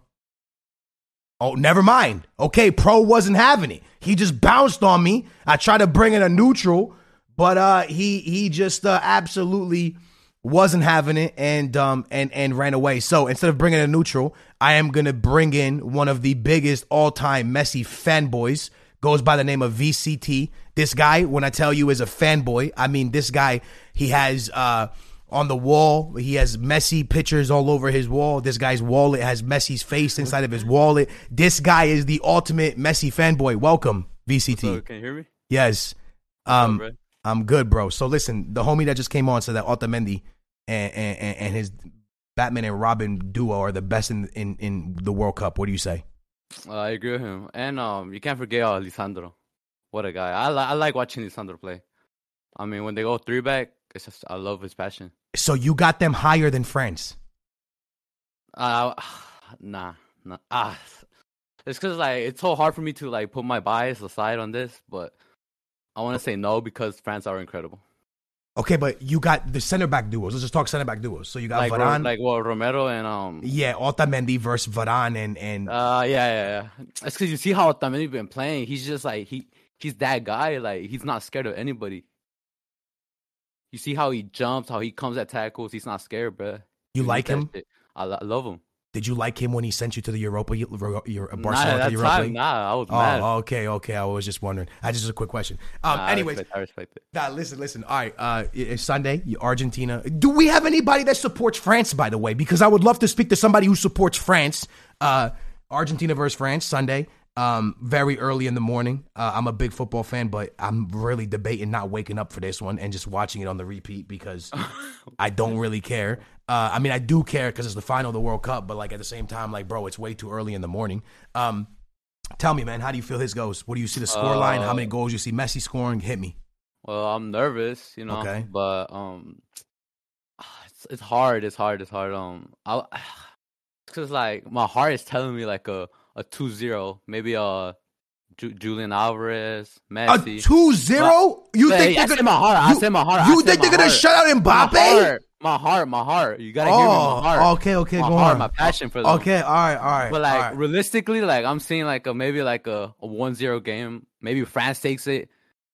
B: Oh, never mind. Okay, Pro wasn't having it. He just bounced on me. I tried to bring in a neutral, but uh, he he just uh, absolutely wasn't having it and um and and ran away. So instead of bringing a neutral, I am gonna bring in one of the biggest all time Messi fanboys. Goes by the name of V C T. This guy, when I tell you is a fanboy, I mean this guy, he has uh, on the wall, he has Messi pictures all over his wall. This guy's wallet has Messi's face inside of his wallet. This guy is the ultimate Messi fanboy. Welcome, V C T.
G: So, can you hear me?
B: Yes. Um,
G: up,
B: I'm good, bro. So listen, the homie that just came on said that Otamendi and, and, and his Batman and Robin duo are the best in, in, in the World Cup. What do you say?
G: Uh, I agree with him. And um, you can't forget uh, Lisandro. What a guy. I, li- I like watching Lisandro play. I mean, when they go three back, it's just, I love his passion.
B: So you got them higher than France?
G: Uh, nah. nah. Ah, it's because like, it's so hard for me to like put my bias aside on this, but I want to say no because France are incredible.
B: Okay, but you got the center back duos. Let's just talk center back duos. So you got
G: like
B: Varane,
G: like well, Romero and um
B: yeah, Otamendi versus Varane and and
G: uh yeah yeah yeah. It's because you see how Otamendi been playing. He's just like he he's that guy. Like he's not scared of anybody. You see how he jumps, how he comes at tackles. He's not scared, bro.
B: You
G: He
B: like
G: that
B: him?
G: shit. I, lo- I love him.
B: Did you like him when he sent you to the Europa, Euro, Euro,
G: Nah,
B: Barcelona
G: that
B: to Europa
G: time,
B: League?
G: nah, I was
B: Oh,
G: mad.
B: okay, okay. I was just wondering. I just a quick question. Um,
G: Nah, I
B: anyways,
G: respect, I respect it.
B: nah, listen, listen. All right, uh, it's Sunday. Argentina. Do we have anybody that supports France? By the way, because I would love to speak to somebody who supports France. Uh, Argentina versus France Sunday. Um, very early in the morning. Uh, I'm a big football fan, but I'm really debating not waking up for this one and just watching it on the repeat because I don't really care. Uh, I mean, I do care because it's the final of the World Cup, but like at the same time, like, bro, it's way too early in the morning. Um, tell me, man, how do you feel his goes? What do you see the score line? How many goals you see Messi scoring? Hit me.
G: Well, I'm nervous, you know.
B: Okay.
G: But um, it's it's hard. It's hard. It's hard. Um, I because like my heart is telling me like a a two zero, maybe a Ju- Julian Alvarez,
B: A
G: Messi.
B: two zero? You
G: Hey,
B: think
G: I
B: they're
G: said
B: gonna?
G: my heart. I
B: you,
G: said my heart. I
B: You
G: said
B: think
G: my
B: they're gonna
G: heart.
B: shut out
G: My
B: Mbappe?
G: heart. My heart. My heart. You gotta hear me. My
B: Oh,
G: heart.
B: okay, okay,
G: my
B: go
G: heart,
B: on.
G: My passion for them.
B: Okay, all right, all right.
G: But like
B: all right.
G: realistically, like I'm seeing like a maybe like a, a one zero game. Maybe France takes it.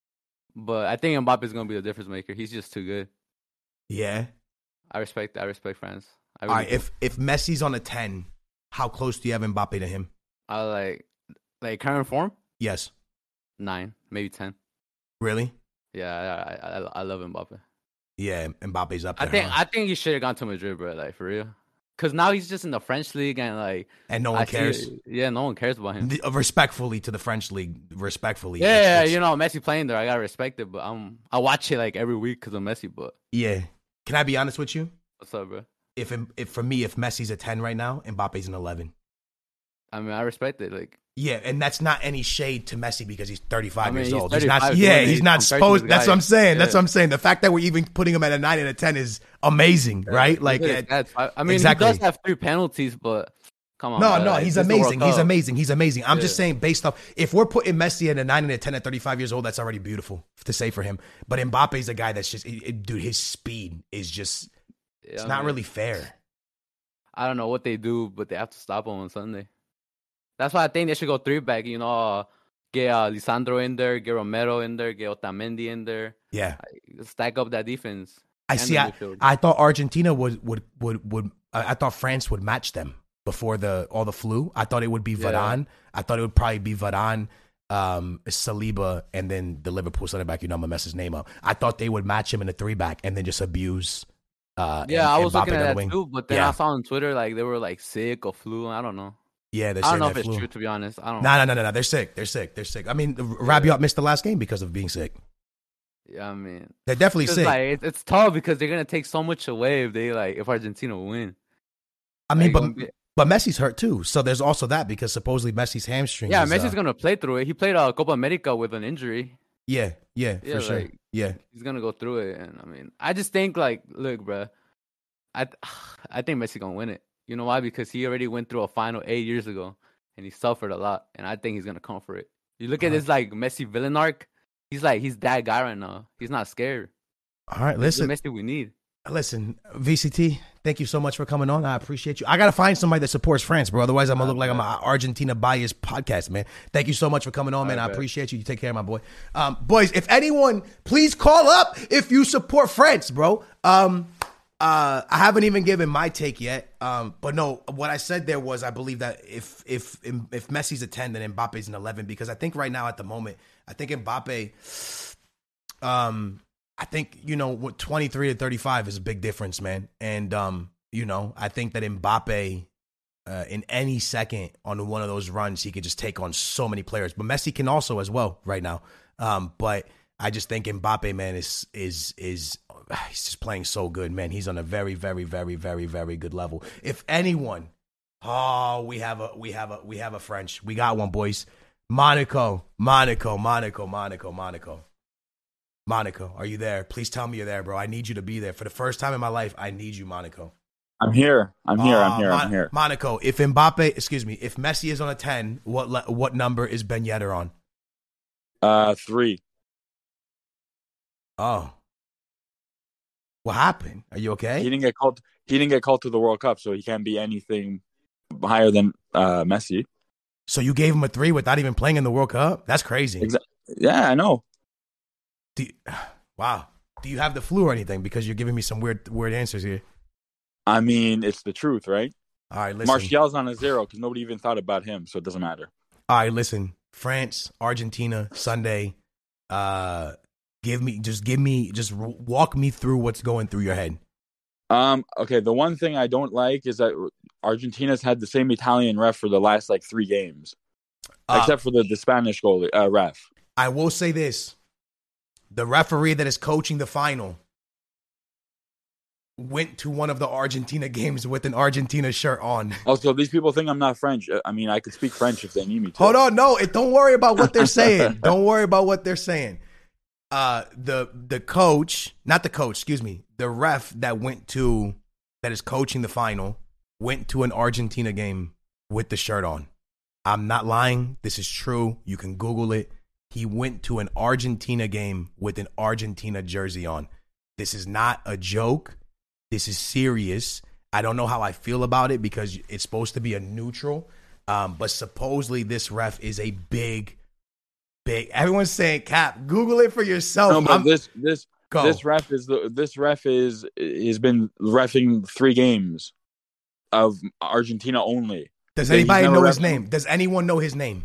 G: But I think Mbappe is gonna be the difference maker. He's just too good.
B: Yeah.
G: I respect I respect France. I
B: All
G: really
B: right.
G: do.
B: If if Messi's on a ten, how close do you have Mbappe to him?
G: I like like current form,
B: Yes.
G: nine, maybe ten.
B: Really?
G: Yeah, I I, I, I love Mbappe.
B: Yeah, Mbappe's up
G: I
B: there.
G: think
B: huh?
G: I think he should have gone to Madrid, bro. Like for real. Cause now he's just in the French league and like
B: and no one
G: I see-
B: cares.
G: yeah, no one cares about him.
B: The- respectfully to the French league, respectfully.
G: Yeah,
B: it's-
G: yeah,
B: it's-
G: you know Messi playing there, I gotta respect it. But um, I watch it like every week because of Messi. But
B: yeah. Can I be honest with you?
G: what's up, bro?
B: If if for me, if Messi's a ten right now, Mbappe's an eleven.
G: I mean, I respect it. Like
B: Yeah, and that's not any shade to Messi because he's thirty-five
G: I mean,
B: years
G: he's
B: old. He's not.
G: thirty-five,
B: Yeah,
G: doing
B: he's
G: it
B: not
G: compared to
B: supposed.
G: the
B: That's
G: guy.
B: what I'm saying. That's
G: Yeah.
B: what I'm saying. The fact that we're even putting him at a nine and a ten is amazing, right? Like,
G: look at
B: uh,
G: his stats. I, I mean,
B: exactly.
G: he does have three penalties, but come on.
B: no,
G: bro,
B: no,
G: like,
B: he's
G: this is the World
B: amazing. He's
G: Cup.
B: amazing. He's amazing. I'm just
G: Yeah.
B: saying, based off, if we're putting Messi at a nine and a ten at thirty-five years old, that's already beautiful to say for him. But Mbappe's a guy that's just, it- it- dude, his speed is just,
G: Yeah,
B: it's
G: I
B: not
G: mean,
B: really fair.
G: I don't know what they do, but they have to stop him on Sunday. That's why I think they should go three back. You know, uh, get uh, Lisandro in there, get Romero in there, get Otamendi in there.
B: Yeah.
G: Stack up that defense.
B: I
G: and
B: see.
G: the
B: I,
G: midfield.
B: I thought Argentina would would would would. I I thought France would match them before the all the flu. I thought it would be
G: Yeah.
B: Varane. I thought it would probably be Varane, um, Saliba, and then the Liverpool center back. You know, I'm gonna mess his name up. I thought they would match him in a three back and then just abuse. Uh,
G: Yeah,
B: M-
G: I was
B: Mbappe
G: looking
B: on
G: at
B: the
G: that
B: wing.
G: too, but then
B: Yeah.
G: I saw on Twitter like they were like sick or flu. I don't know.
B: Yeah, they're
G: I
B: saying
G: don't know if
B: that
G: it's
B: flu.
G: true, to be honest. I don't.
B: No, no, no, no, no. They're sick. They're sick. They're sick. I mean, Rabiot missed the last game because of being sick.
G: Yeah, I mean,
B: They're definitely
G: it's
B: sick.
G: like it's, it's tough because they're gonna take so much away if they like if Argentina win.
B: I mean,
G: Like,
B: but
G: gonna be-
B: but Messi's hurt too. So there's also that because supposedly Messi's hamstring.
G: yeah,
B: is,
G: Messi's
B: uh,
G: gonna play through it. He played uh, Copa America with an injury.
B: Yeah, yeah,
G: Yeah,
B: for sure.
G: like-
B: Yeah.
G: He's gonna go through it, and I mean, I just think like, look, bro, I th- I think Messi gonna win it. You know why? Because he already went through a final eight years ago, and he suffered a lot, and I think he's gonna come for it. You look at
B: Uh-huh.
G: this like Messi villain arc. He's like he's that guy right now. He's not scared.
B: All right,
G: This is
B: listen.
G: the Messi we need.
B: Listen, V C T, thank you so much for coming on. I appreciate you. I got to find somebody that supports France, bro. Otherwise, I'm going to look like I'm an Argentina biased podcast, man. Thank you so much for coming on, man. I
G: All right,
B: appreciate you. You take care of my boy. Um, boys, if anyone, please call up if you support France, bro. Um, uh, I haven't even given my take yet. Um, but no, what I said there was I believe that if if if Messi's a ten, then Mbappe's an eleven because I think right now at the moment, I think Mbappe, um, I think, you know, what twenty-three to thirty-five is a big difference, man. And, um, you know, I think that Mbappe, uh, in any second on one of those runs, he could just take on so many players. But Messi can also as well right now. Um, but I just think Mbappe, man, is, is, is, he's just playing so good, man. He's on a very, very, very, very, very good level. If anyone, oh, we have a, we have a, we have a French. We got one, boys. Monaco, Monaco, Monaco, Monaco, Monaco. Monaco, are you there? Please tell me you're there, bro. I need you to be there. For the first time in my life, I need you, Monaco.
H: I'm here. I'm here.
B: Uh,
H: I'm here.
B: Mon-
H: I'm here.
B: Monaco, if Mbappe, excuse me, if Messi is on a ten, what le- what number is Ben Yedder on?
H: Uh, three.
B: Oh. What happened? Are you
H: He
B: okay?
H: didn't get called. He didn't get called to the World Cup, so he can't be anything higher than uh, Messi.
B: So you gave him a three without even playing in the World Cup? That's crazy.
H: Exa- Yeah, I know.
B: Do you- wow. Do you have the flu or anything? Because you're giving me some weird weird answers here.
H: I mean, it's the truth, right?
B: All right, listen.
H: Martial's on a zero because nobody even thought about him, so it doesn't matter.
B: All right, listen. France, Argentina, Sunday. Uh, give me, just give me, just r- walk me through what's going through your head.
H: Um. Okay. The one thing I don't like is that Argentina's had the same Italian ref for the last like three games,
B: Uh,
H: except for the, the Spanish goalie uh, ref.
B: I will say this. The referee that is coaching the final went to one of the Argentina games with an Argentina shirt on.
H: Also, these people think I'm not French. I mean, I could speak French if they need me to.
B: Hold on, no, it, don't worry about what they're saying. Don't worry about what they're saying. Uh, the the coach, not the coach, excuse me, the ref that went to that is coaching the final went to an Argentina game with the shirt on. I'm not lying. This is true. You can Google it. He went to an Argentina game with an Argentina jersey on. This is not a joke. This is serious. I don't know how I feel about it because it's supposed to be a neutral. Um, but supposedly this ref is a big, big. Everyone's saying, Cap, Google it for yourself.
H: No, but
B: I'm,
H: this this
B: go.
H: this ref is the this ref is has been reffing three games of Argentina only.
B: Does
H: He's
B: anybody
H: never
B: know his
H: reffed-
B: name? Does anyone know his name?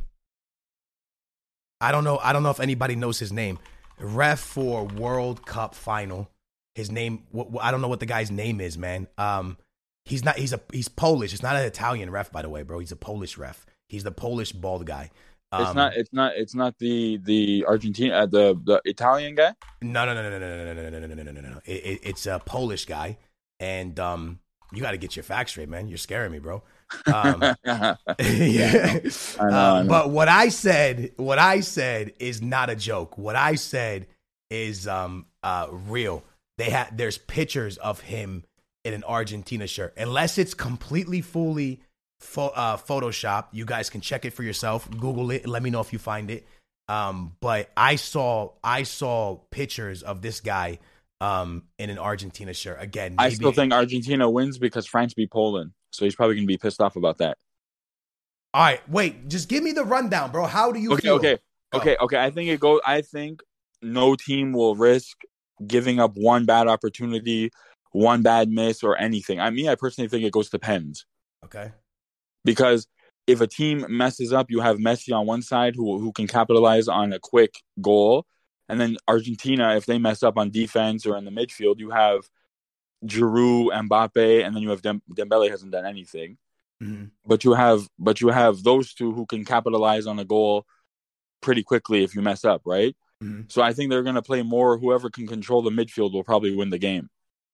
B: I don't know. I don't know if anybody knows his name. Ref for World Cup final. His name. I don't know what the guy's name is, man. Um, he's not. He's a. He's Polish. It's not an Italian ref, by the way, bro. He's a Polish ref. He's the Polish bald guy. Um,
H: It's not. It's not. It's not the the Argentina uh, the the Italian guy.
B: No, no, no, no, no, no, no, no, no, no, no, no, no, no. It, it, it's a Polish guy, and um, you got to get your facts straight, man. You're scaring me, bro. Um, yeah.
H: I know,
B: Uh,
H: I know.
B: but what I said, what I said is not a joke. What I said is um uh real. They had there's pictures of him in an Argentina shirt. Unless it's completely fully fo- uh, Photoshop, you guys can check it for yourself. Google it. Let me know if you find it. Um, but I saw I saw pictures of this guy um in an Argentina shirt. Again,
H: I
B: maybe,
H: still think Argentina wins because France beat Poland, so he's probably gonna be pissed off about that.
B: All right, wait. Just give me the rundown, bro. How do you
H: Okay,
B: feel?
H: okay,
B: Go.
H: okay, okay. I think it goes. I think no team will risk giving up one bad opportunity, one bad miss, or anything. I mean, I personally think it goes to pens.
B: Okay.
H: Because if a team messes up, you have Messi on one side who who can capitalize on a quick goal, and then Argentina, if they mess up on defense or in the midfield, you have Giroud, Mbappe, and then you have Dem- Dembele hasn't done anything.
B: Mm-hmm.
H: But you have but you have those two who can capitalize on a goal pretty quickly if you mess up, right?
B: Mm-hmm.
H: So I think they're going to play more. Whoever can control the midfield will probably win the game.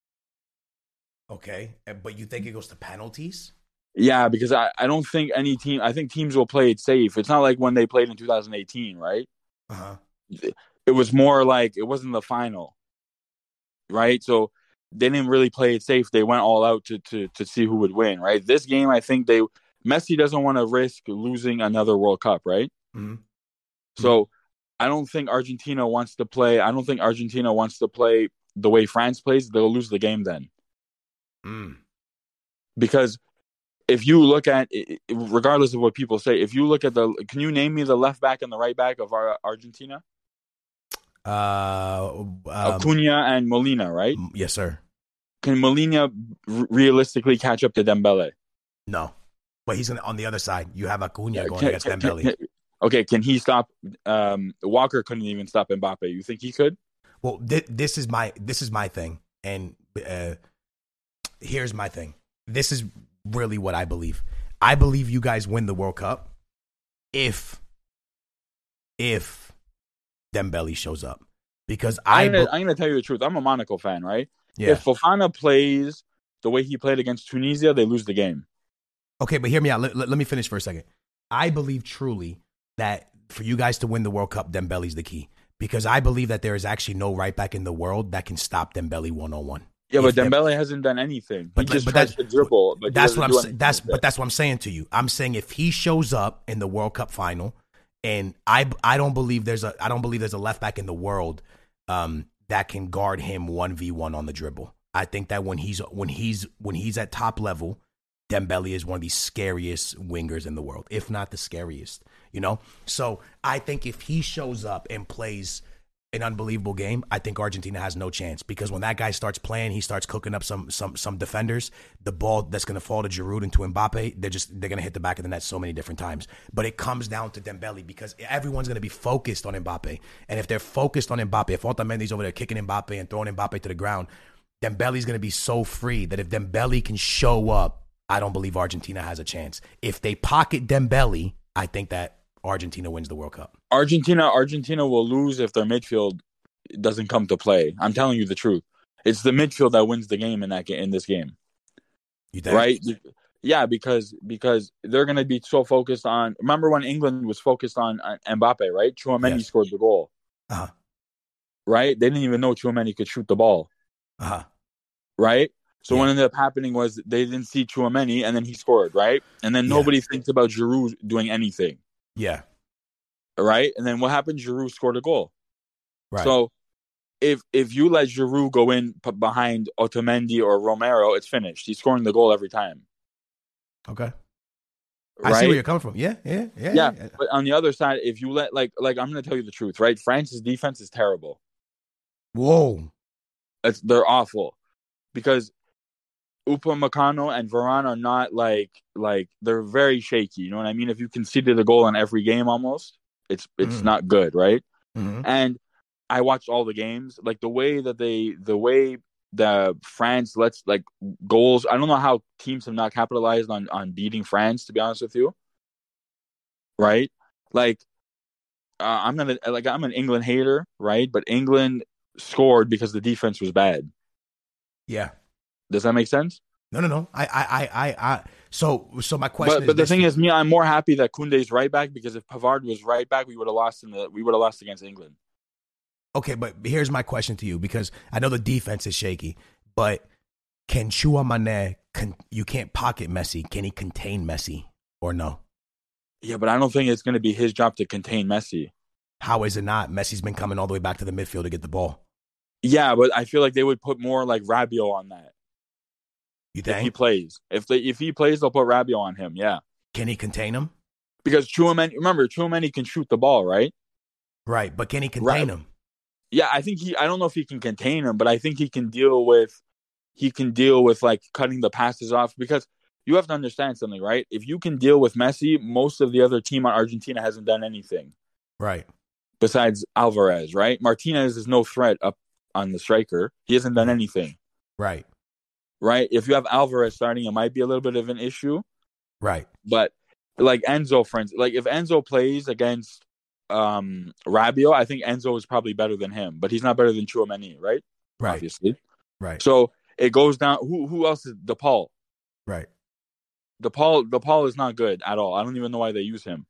B: Okay. Uh, But you think it goes to penalties?
H: Yeah, because I, I don't think any team. I think teams will play it safe. It's not like when they played in two thousand eighteen, right?
B: Uh-huh.
H: It was more like it wasn't the final, right? So they didn't really play it safe. They went all out to to to see who would win, right? This game, I think they Messi doesn't want to risk losing another World Cup, right?
B: Mm-hmm.
H: So I don't think Argentina wants to play. I don't think Argentina wants to play the way France plays. They'll lose the game then,
B: Mm.
H: because if you look at, regardless of what people say, if you look at the, can you name me the left back and the right back of our Argentina?
B: Uh, um,
H: Acuna and Molina, right?
B: Yes, sir.
H: Can Molina r- realistically catch up to Dembele?
B: No, but he's on the other side. You have Acuna going
H: Can-
B: against
H: can-
B: Dembele.
H: can- okay, can he stop? Um, Walker couldn't even stop Mbappe. You think he could?
B: Well, th- this is my this is my thing, and uh, here's my thing. This is really what I believe. I believe you guys win the World Cup if if Dembele shows up, because I
H: I'm gonna,
B: be-
H: I'm gonna tell you the truth. I'm a Monaco fan, right?
B: yeah.
H: If Fofana plays the way he played against Tunisia, they lose the game.
B: Okay, but hear me out. Let, let, let me finish for a second. I believe truly that for you guys to win the World Cup, Dembele's the key, because I believe that there is actually no right back in the world that can stop Dembele one on one.
H: Yeah, but
B: If Dem-
H: Dembele hasn't done anything.
B: But-
H: he just
B: but
H: tries
B: that's-
H: to dribble. But he
B: That's
H: doesn't
B: what I'm
H: do
B: saying.
H: anything
B: That's
H: with it.
B: but that's what I'm saying to you. I'm saying if he shows up in the World Cup final, and I I don't believe there's a I don't believe there's a left back in the world um, that can guard him one v one on the dribble. I think that when he's when he's when he's at top level, Dembele is one of the scariest wingers in the world, if not the scariest. You know, so I think if he shows up and plays an unbelievable game, I think Argentina has no chance, because when that guy starts playing, he starts cooking up some some some defenders. The ball that's going to fall to Giroud and to Mbappe, they're just they're going to hit the back of the net so many different times. But it comes down to Dembele, because everyone's going to be focused on Mbappe, and if they're focused on Mbappe, if Otamendi's over there kicking Mbappe and throwing Mbappe to the ground, Dembele's going to be so free that if Dembele can show up, I don't believe Argentina has a chance. If they pocket Dembele, I think that Argentina wins the World Cup.
H: Argentina, Argentina will lose if their midfield doesn't come to play. I'm telling you the truth. It's the midfield that wins the game in that ga- in this game,
B: You think?
H: right? Yeah, because because they're going to be so focused on. Remember when England was focused on, on Mbappe, right? Tchouaméni
B: Yes.
H: scored the goal,
B: Uh-huh.
H: right? They didn't even know Tchouaméni could shoot the ball,
B: Uh-huh.
H: right? So
B: Yeah.
H: what ended up happening was they didn't see Tchouaméni, and then he scored, right? And then
B: Yeah.
H: nobody thinks about Giroud doing anything,
B: Yeah.
H: right? And then what happened? Giroud scored a goal.
B: Right.
H: So if if you let Giroud go in p- behind Otamendi or Romero, it's finished. He's scoring the goal every time.
B: Okay.
H: Right?
B: I see where you're coming from. Yeah, yeah, yeah.
H: Yeah,
B: yeah.
H: but on the other side, if you let like like I'm going to tell you the truth, right? France's defense is terrible.
B: Whoa.
H: It's, they're awful because Upamecano and Varane are not like like they're very shaky. You know what I mean? If you conceded a goal in every game, almost, it's it's
B: Mhm.
H: not good, right?
B: Mhm.
H: And I watched all the games. Like the way that they, the way the France lets like goals. I don't know how teams have not capitalized on on beating France. To be honest with you, right? Like uh, I'm gonna like I'm an England hater, right? But England scored because the defense was bad.
B: Yeah.
H: Does that make sense?
B: No, no, no. I, I, I, I, I so, so my question
H: But
B: is
H: but the
B: this
H: thing
B: to-
H: is, me, I'm more happy that Koundé's right back because if Pavard was right back, we would have lost in the we would have lost against England.
B: okay, but here's my question to you because I know the defense is shaky, but can Tchouaméni, can, you can't pocket Messi. Can he contain Messi or no?
H: Yeah, but I don't think it's going to be his job to contain Messi.
B: How is it not? Messi's been coming all the way back to the midfield to get the ball.
H: Yeah, but I feel like they would put more like Rabiot on that.
B: You
H: If he
B: think?
H: plays, if they if he plays, they'll put Rabiot on him. Yeah,
B: Can he contain him?
H: because Tchouaméni, remember Tchouaméni can shoot the ball, right?
B: Right, but can he contain
H: Right.
B: him?
H: Yeah, I think he. I don't know if he can contain him, but I think he can deal with. He can deal with like cutting the passes off because you have to understand something, right? If you can deal with Messi, most of the other team on Argentina hasn't done anything
B: Right.
H: besides Alvarez, right? Martinez is no threat up on the striker. He hasn't done anything,
B: Right.
H: right? If you have Alvarez starting, it might be a little bit of an issue.
B: Right.
H: But like Enzo, friends, like if Enzo plays against um, Rabiot, I think Enzo is probably better than him, but he's not better than Tchouaméni, right?
B: Right.
H: Obviously.
B: Right.
H: So it goes down. Who who else is DePaul?
B: Right.
H: DePaul DePaul is not good at all. I don't even know why they use him.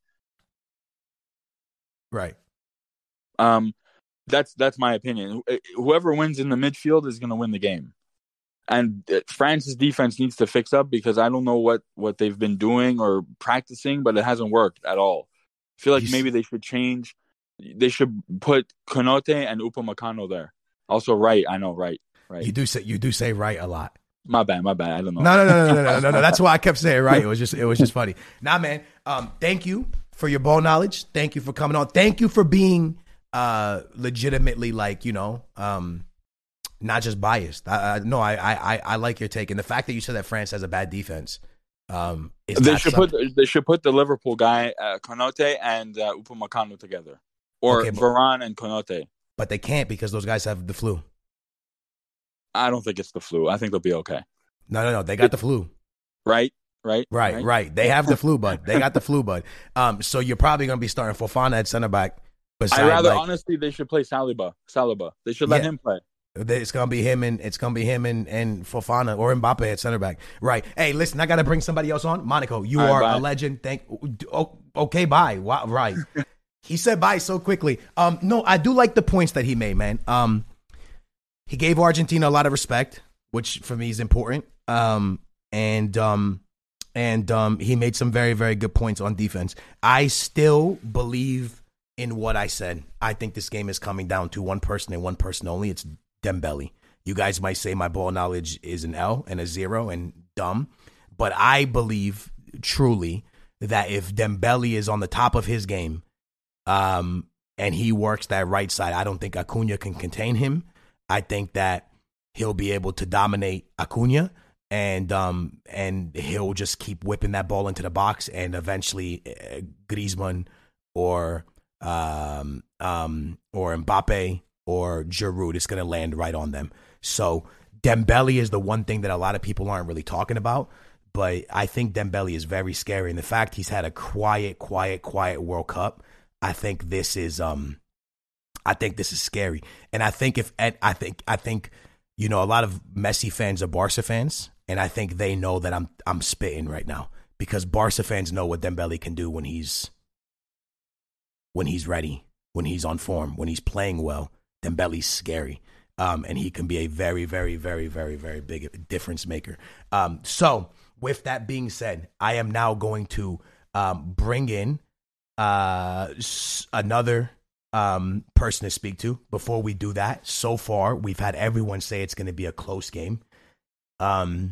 B: Right.
H: Um, that's that's my opinion. Whoever wins in the midfield is going to win the game. And France's defense needs to fix up because I don't know what, what they've been doing or practicing, but it hasn't worked at all. I feel like
B: You
H: maybe
B: s-
H: they should change. They should put Konote and Upamecano there. Also, right. I know, right. Right.
B: You do say you do say right a lot.
H: My bad. My bad. I don't know.
B: No, no, no, no, no, no, no, no. That's why I kept saying right. It was just, it was just funny. Nah, man. Um, thank you for your ball knowledge. Thank you for coming on. Thank you for being uh legitimately like you know um not just biased. I, I no, I, I, I like your take, and the fact that you said that France has a bad defense. Um, is
H: They
B: not
H: should
B: something-
H: put they should put the Liverpool guy uh, Konote and uh, Upamecano together, or
B: Okay, but-
H: Varane and Konote.
B: but they can't because those guys have the flu.
H: I don't think it's the flu. I think they'll be okay.
B: No, no, no. They got the flu.
H: Right, right,
B: Right, right. They have the flu, bud. They got the flu, bud. Um, so you're probably gonna be starting Fofana at center back. Beside,
H: I rather
B: like,
H: honestly they should play Saliba. Saliba. They should let
B: Yeah.
H: him play.
B: It's gonna be him and it's gonna be him and, and Fofana or Mbappe at center back. Right. Hey, listen, I gotta bring somebody else on. Monaco, you
H: All right,
B: are
H: bye.
B: a legend. Thank. Oh, okay, bye. Wow, right. He said bye so quickly. Um, no, I do like the points that he made, man. Um, he gave Argentina a lot of respect, which for me is important. Um, and um, and um, he made some very very good points on defense. I still believe in what I said. I think this game is coming down to one person and one person only. It's Dembele. You guys might say my ball knowledge is an L and a zero and dumb, but I believe truly that if Dembele is on the top of his game, um, and he works that right side, I don't think Acuna can contain him. I think that he'll be able to dominate Acuna, and um, and he'll just keep whipping that ball into the box, and eventually uh, Griezmann or um, um, or Mbappe or Giroud is going to land right on them. So Dembele is the one thing that a lot of people aren't really talking about, but I think Dembele is very scary. And the fact he's had a quiet, quiet, quiet World Cup, I think this is um, I think this is scary. And I think if I think I think you know a lot of Messi fans are Barca fans, and I think they know that I'm I'm spitting right now because Barca fans know what Dembele can do when he's when he's ready, when he's on form, when he's playing well. Dembele's scary. Um, and he can be a very, very, very, very, very big difference maker. Um, so with that being said, I am now going to um, bring in uh, another um, person to speak to. Before we do that, so far, we've had everyone say it's going to be a close game. Um,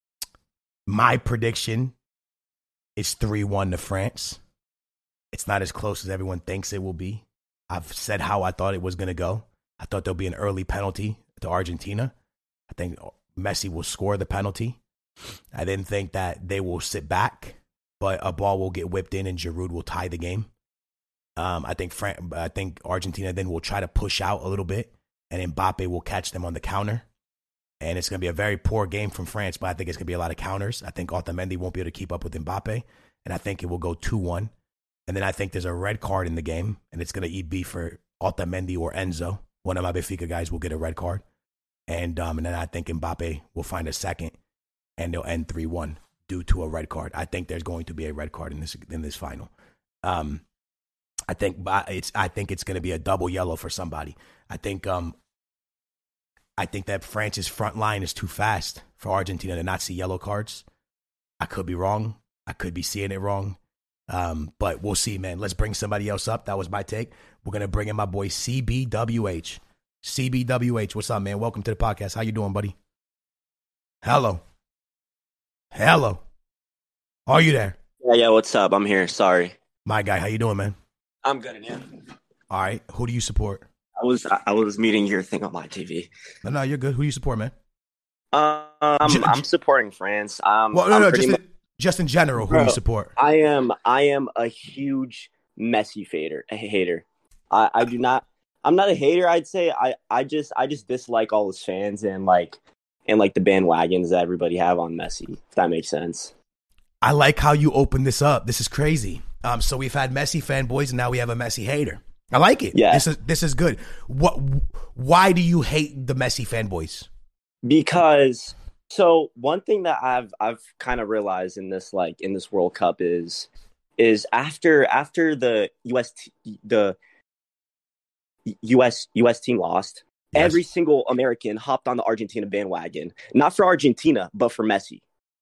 B: my prediction is three one to France. It's not as close as everyone thinks it will be. I've said how I thought it was going to go. I thought there'll be an early penalty to Argentina. I think Messi will score the penalty. I didn't think that they will sit back, but a ball will get whipped in and Giroud will tie the game. Um, I think Fran- I think Argentina then will try to push out a little bit, and Mbappe will catch them on the counter. And it's going to be a very poor game from France, but I think it's going to be a lot of counters. I think Otamendi won't be able to keep up with Mbappe, and I think it will go two one. And then I think there's a red card in the game, and it's going to be for Otamendi or Enzo. One of my Benfica guys will get a red card. And um, and then I think Mbappe will find a second, and they'll end three one due to a red card. I think there's going to be a red card in this in this final. Um, I think it's I think it's going to be a double yellow for somebody. I think um, I think that France's front line is too fast for Argentina to not see yellow cards. I could be wrong. I could be seeing it wrong. Um, but we'll see, man. Let's bring somebody else up. That was my take. We're going to bring in my boy C B W H. C B W H, what's up, man? Welcome to the podcast. How you doing, buddy? Hello. Hello. Are you there?
I: Yeah, yeah, what's up? I'm here. Sorry.
B: My guy, how you doing, man?
I: I'm good, and you?
B: All right. Who do you support?
I: I was I was meeting your thing on my T V.
B: No, no, you're good. Who do you support, man?
I: Um,
B: J-
I: I'm supporting France. Um,
B: well, no,
I: I'm
B: no,
I: pretty
B: just,
I: mu-
B: in, just in general, who
I: Bro,
B: do you support?
I: I am I am a huge Messi hater. A hater. I, I do not. I'm not a hater. I'd say I, I just I just dislike all his fans and like and like the bandwagons that everybody have on Messi. If that makes sense.
B: I like how you open this up. This is crazy. Um, so we've had Messi fanboys, and now we have a Messi hater. I like it.
I: Yeah.
B: This is this is good. What? Why do you hate the Messi fanboys?
I: Because so one thing that I've I've kind of realized in this like in this World Cup is is after after the U S t- the U S U S team lost,
B: Yes.
I: every single American hopped on the Argentina bandwagon, not for Argentina but for Messi.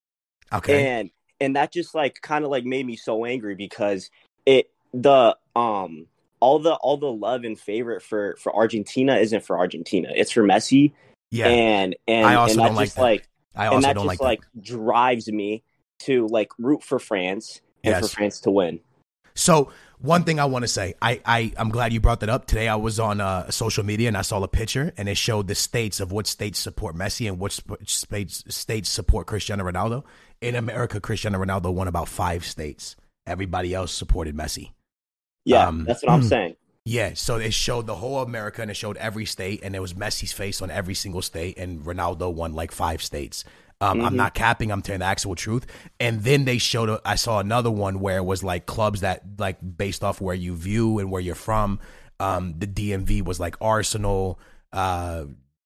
B: Okay.
I: And and that just like kind of like made me so angry because it the um all the all the love and favorite for for Argentina isn't for Argentina. It's for Messi.
B: Yeah.
I: And and
B: I also
I: and that
B: don't like
I: just
B: that.
I: like
B: I
I: and
B: also
I: that
B: don't
I: just
B: like
I: like drives me to like root for France and
B: Yes.
I: for France to win.
B: So one thing I want to say, I, I, I'm glad you brought that up. Today I was on uh, social media and I saw a picture and it showed the states of what states support Messi and which sp- states, states support Cristiano Ronaldo. In America, Cristiano Ronaldo won about five states. Everybody else supported Messi.
I: Yeah,
B: Um,
I: that's what I'm saying.
B: Yeah, so it showed the whole America and it showed every state and there was Messi's face on every single state and Ronaldo won like five states. Um, I'm
I: Mhm.
B: not capping, I'm telling the actual truth. And then they showed, a, I saw another one where it was like clubs that like based off where you view and where you're from. Um, the D M V was like Arsenal, uh,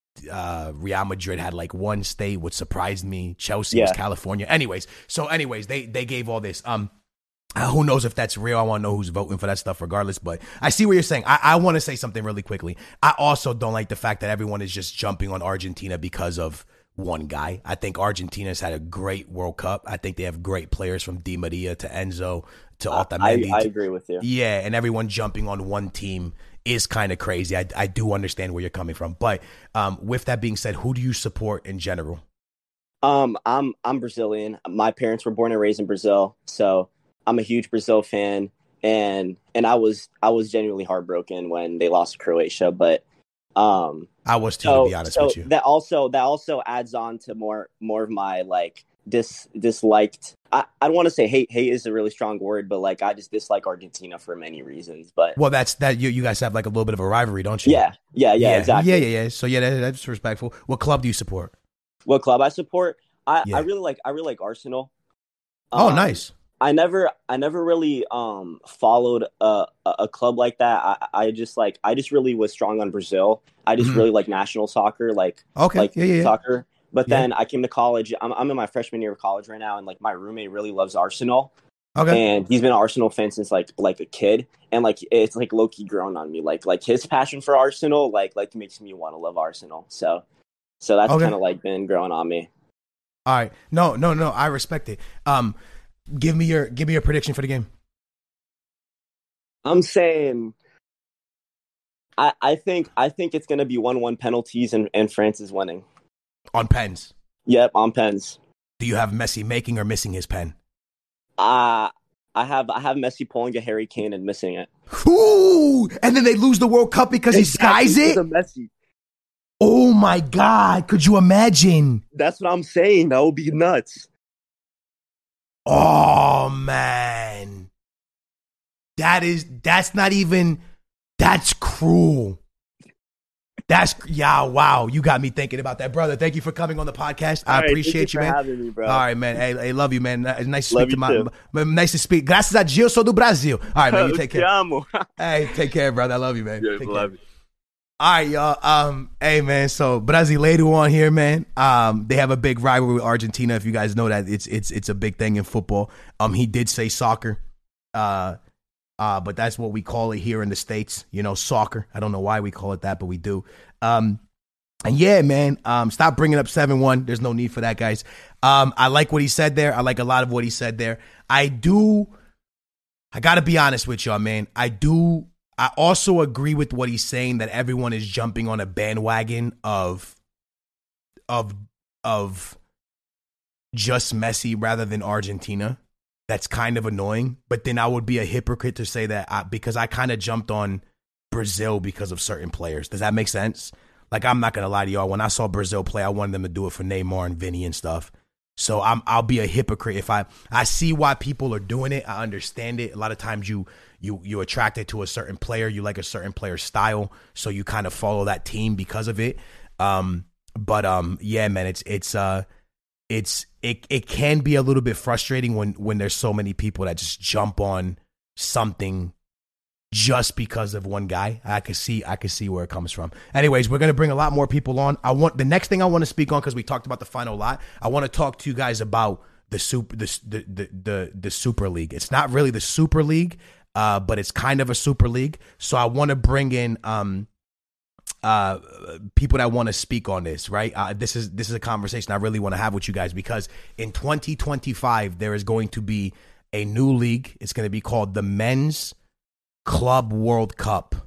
B: uh, Real Madrid had like one state, which surprised me. Chelsea was
I: Yeah.
B: California. Anyways, so anyways, they, they gave all this. Um, Uh, who knows if that's real? I want to know who's voting for that stuff regardless. But I see what you're saying. I, I want to say something really quickly. I also don't like the fact that everyone is just jumping on Argentina because of one guy. I think Argentina's had a great World Cup. I think they have great players from Di Maria to Enzo to
I: I,
B: Otamendi.
I: I
B: to-
I: agree with you.
B: yeah, and everyone jumping on one team is kind of crazy. I, I do understand where you're coming from. But um, with that being said, who do you support in general?
I: Um, I'm I'm Brazilian. My parents were born and raised in Brazil, so I'm a huge Brazil fan, and and I was I was genuinely heartbroken when they lost to Croatia. But um,
B: I was too,
I: so,
B: to be honest
I: so
B: with you.
I: that also that also adds on to more more of my like dis disliked. I, I don't want to say hate. Hate is a really strong word, but like I just dislike Argentina for many reasons. But
B: Well, that's that. You, you guys have like a little bit of a rivalry, don't you?
I: yeah, yeah, yeah, exactly.
B: Yeah, yeah, yeah. So yeah, that, that's respectful. What club do you support?
I: What club I support? I,
B: Yeah.
I: I really like I really like Arsenal.
B: Oh,
I: Um,
B: nice.
I: I never, I never really um followed a a, a club like that. I, I just like, I just really was strong on Brazil. I just
B: Mhm.
I: really like national soccer, like
B: Okay.
I: like
B: yeah, yeah, yeah.
I: soccer. But
B: Yeah.
I: then I came to college. I'm I'm in my freshman year of college right now, and like my roommate really loves Arsenal.
B: Okay.
I: And he's been an Arsenal fan since like like a kid, and like it's like low key grown on me. Like like his passion for Arsenal like like makes me want to love Arsenal. So so that's
B: Okay.
I: kind of like been growing on me.
B: All right. No, no, no. I respect it. Um, give me your give me your prediction for the game.
I: I'm saying, I I think I think it's gonna be one one penalties and, and France is winning.
B: On pens.
I: Yep, on pens.
B: Do you have Messi making or missing his pen?
I: Uh I have I have Messi pulling a Harry Kane and missing it.
B: Ooh, and then they lose the World Cup because he skies it?
I: Messi.
B: Oh my God. Could you imagine?
I: That's what I'm saying. That would be nuts.
B: Oh man. That is that's not even that's cruel. That's yeah, wow. You got me thinking about that, brother. Thank you for coming on the podcast. I
I: All right,
B: appreciate
I: thank
B: you,
I: you for
B: man.
I: having me, bro.
B: All right, man. Hey, hey, love you, man. It's nice to
I: Love
B: speak to
I: you
B: my, my nice to speak. Graças a Deus, sou do Brasil. All right, man. You take
I: Te
B: care.
I: amo.
B: Hey, take care, brother. I love you, man.
I: Yeah,
B: Take
I: love
B: care.
I: you.
B: All right, y'all. Um, hey, man. So Brasileiro on here, man. Um, they have a big rivalry with Argentina. If you guys know that, it's it's it's a big thing in football. Um, he did say soccer. Uh, uh, but that's what we call it here in the States. You know, soccer. I don't know why we call it that, but we do. Um, and yeah, man. Um, stop bringing up seven one. There's no need for that, guys. Um, I like what he said there. I like a lot of what he said there. I do. I got to be honest with y'all, man. I do. I also agree with what he's saying that everyone is jumping on a bandwagon of of of just Messi rather than Argentina. That's kind of annoying. But then I would be a hypocrite to say that I, because I kind of jumped on Brazil because of certain players. Does that make sense? Like, I'm not going to lie to y'all. When I saw Brazil play, I wanted them to do it for Neymar and Vinny and stuff. So I'm, I'll be a hypocrite if I, I see why people are doing it. I understand it. A lot of times you, you, you're attracted to a certain player. You like a certain player's style. So you kind of follow that team because of it. Um, but um, yeah, man, it's, it's, uh, it's, it, it can be a little bit frustrating when, when there's so many people that just jump on something just because of one guy. I could see, I could see where it comes from. Anyways, we're going to bring a lot more people on. I want the next thing I want to speak on, because we talked about the final a lot. I want to talk to you guys about the super, the, the, the, the, the Super League. It's not really the Super League, uh, but it's kind of a Super League. So I want to bring in, um, uh, people that want to speak on this, right? Uh, this is, this is a conversation I really want to have with you guys, because in twenty twenty-five, there is going to be a new league. It's going to be called the Men's Club World Cup.